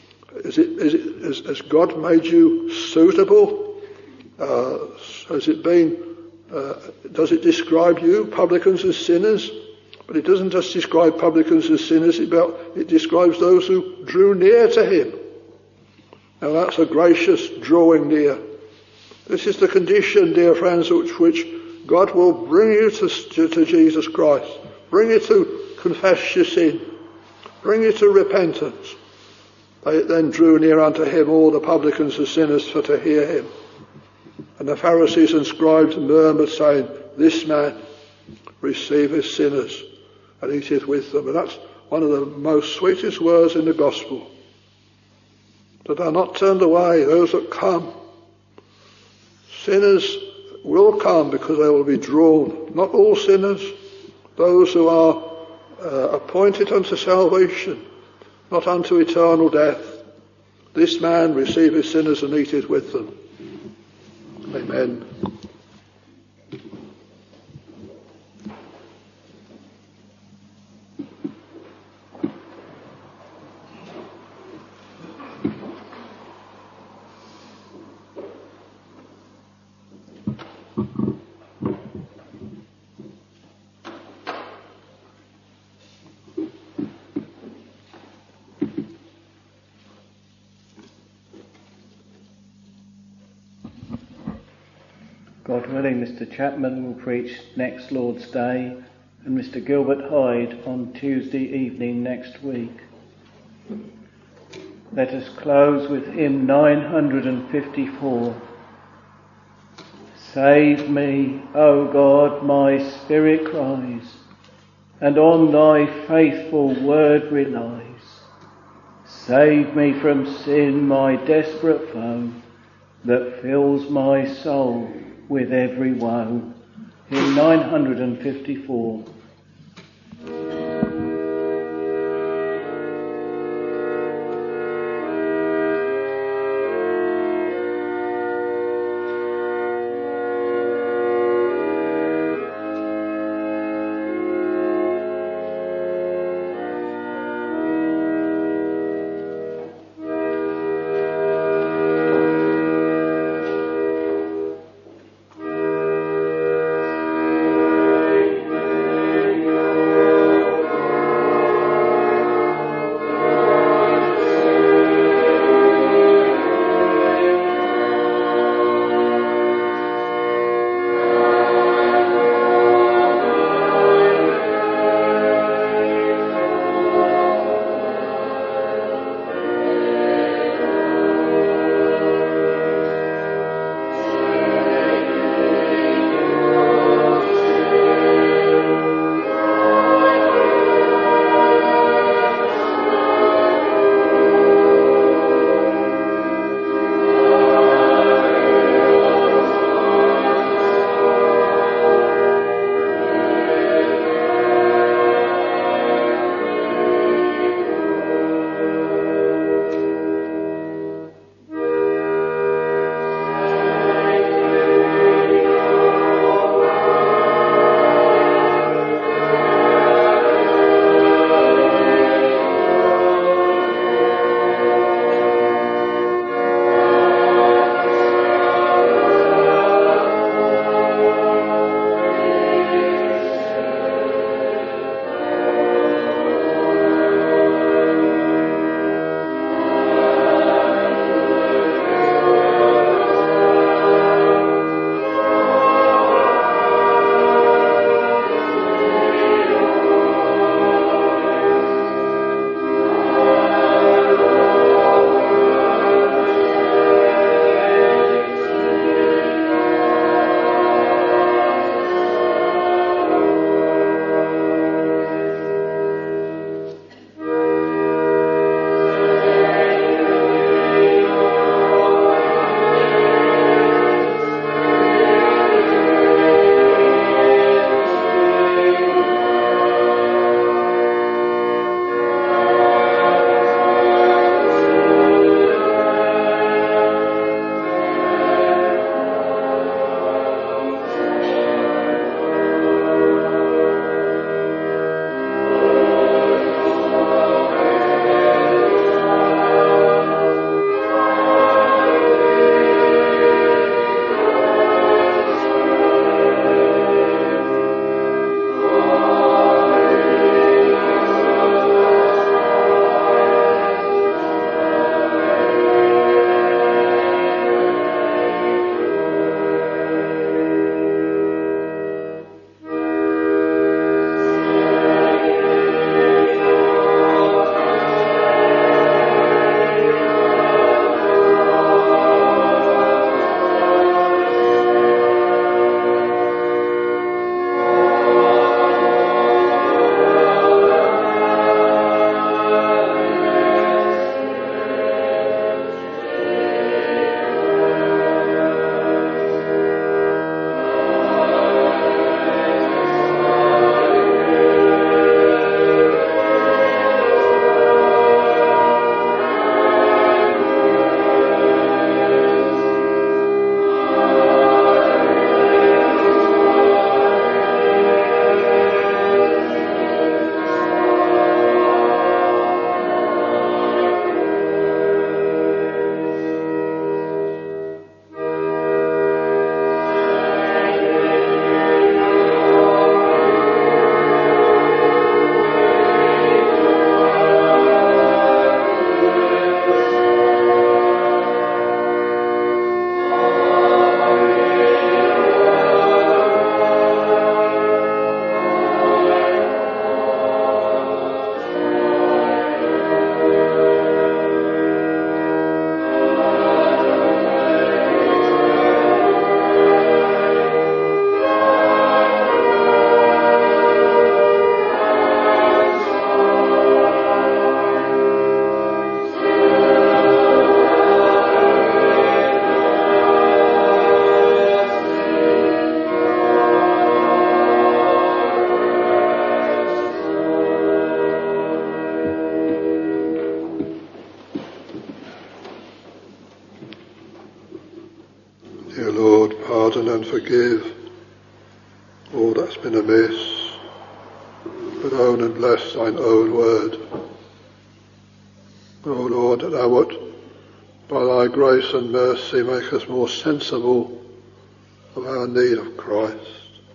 has God made you suitable? Has it been? Does it describe you, publicans, as sinners? But it doesn't just describe publicans as sinners. It describes those who drew near to Him. Now that's a gracious drawing near. This is the condition, dear friends, which God will bring you to Jesus Christ. Bring you to confess your sin. Bring you to repentance. They then drew near unto Him, all the publicans and sinners, for to hear Him. And the Pharisees and scribes murmured, saying, This man receiveth sinners and eateth with them. And that's one of the most sweetest words in the gospel. That are not turned away, those that come. Sinners will come because they will be drawn. Not all sinners, those who are appointed unto salvation, not unto eternal death. This man receiveth sinners and eateth with them. Amen. God willing, Mr. Chapman will preach next Lord's Day, and Mr. Gilbert Hyde on Tuesday evening next week. Let us close with hymn 954. Save me, O God, my spirit cries, and on thy faithful word relies. Save me from sin, my desperate foe, that fills my soul with every woe. Hymn 954. Dear Lord, pardon and forgive all that's been amiss, but own and bless thine own word. O Lord, that thou wilt, by thy grace and mercy, make us more sensible of our need of Christ.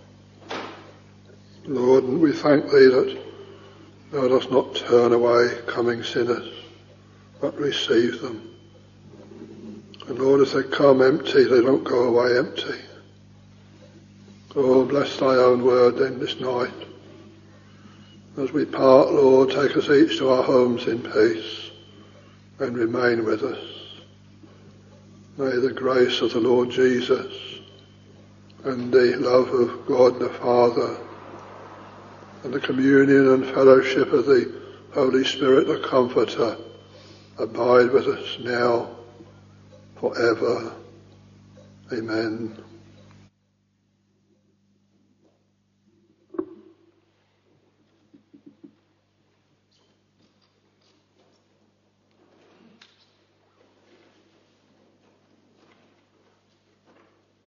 Lord, and we thank thee that thou dost not turn away coming sinners, but receive them. And Lord, as they come empty, they don't go away empty. Oh, bless thy own word then this night. As we part, Lord, take us each to our homes in peace and remain with us. May the grace of the Lord Jesus and the love of God the Father and the communion and fellowship of the Holy Spirit, the Comforter, abide with us now, forever. Amen.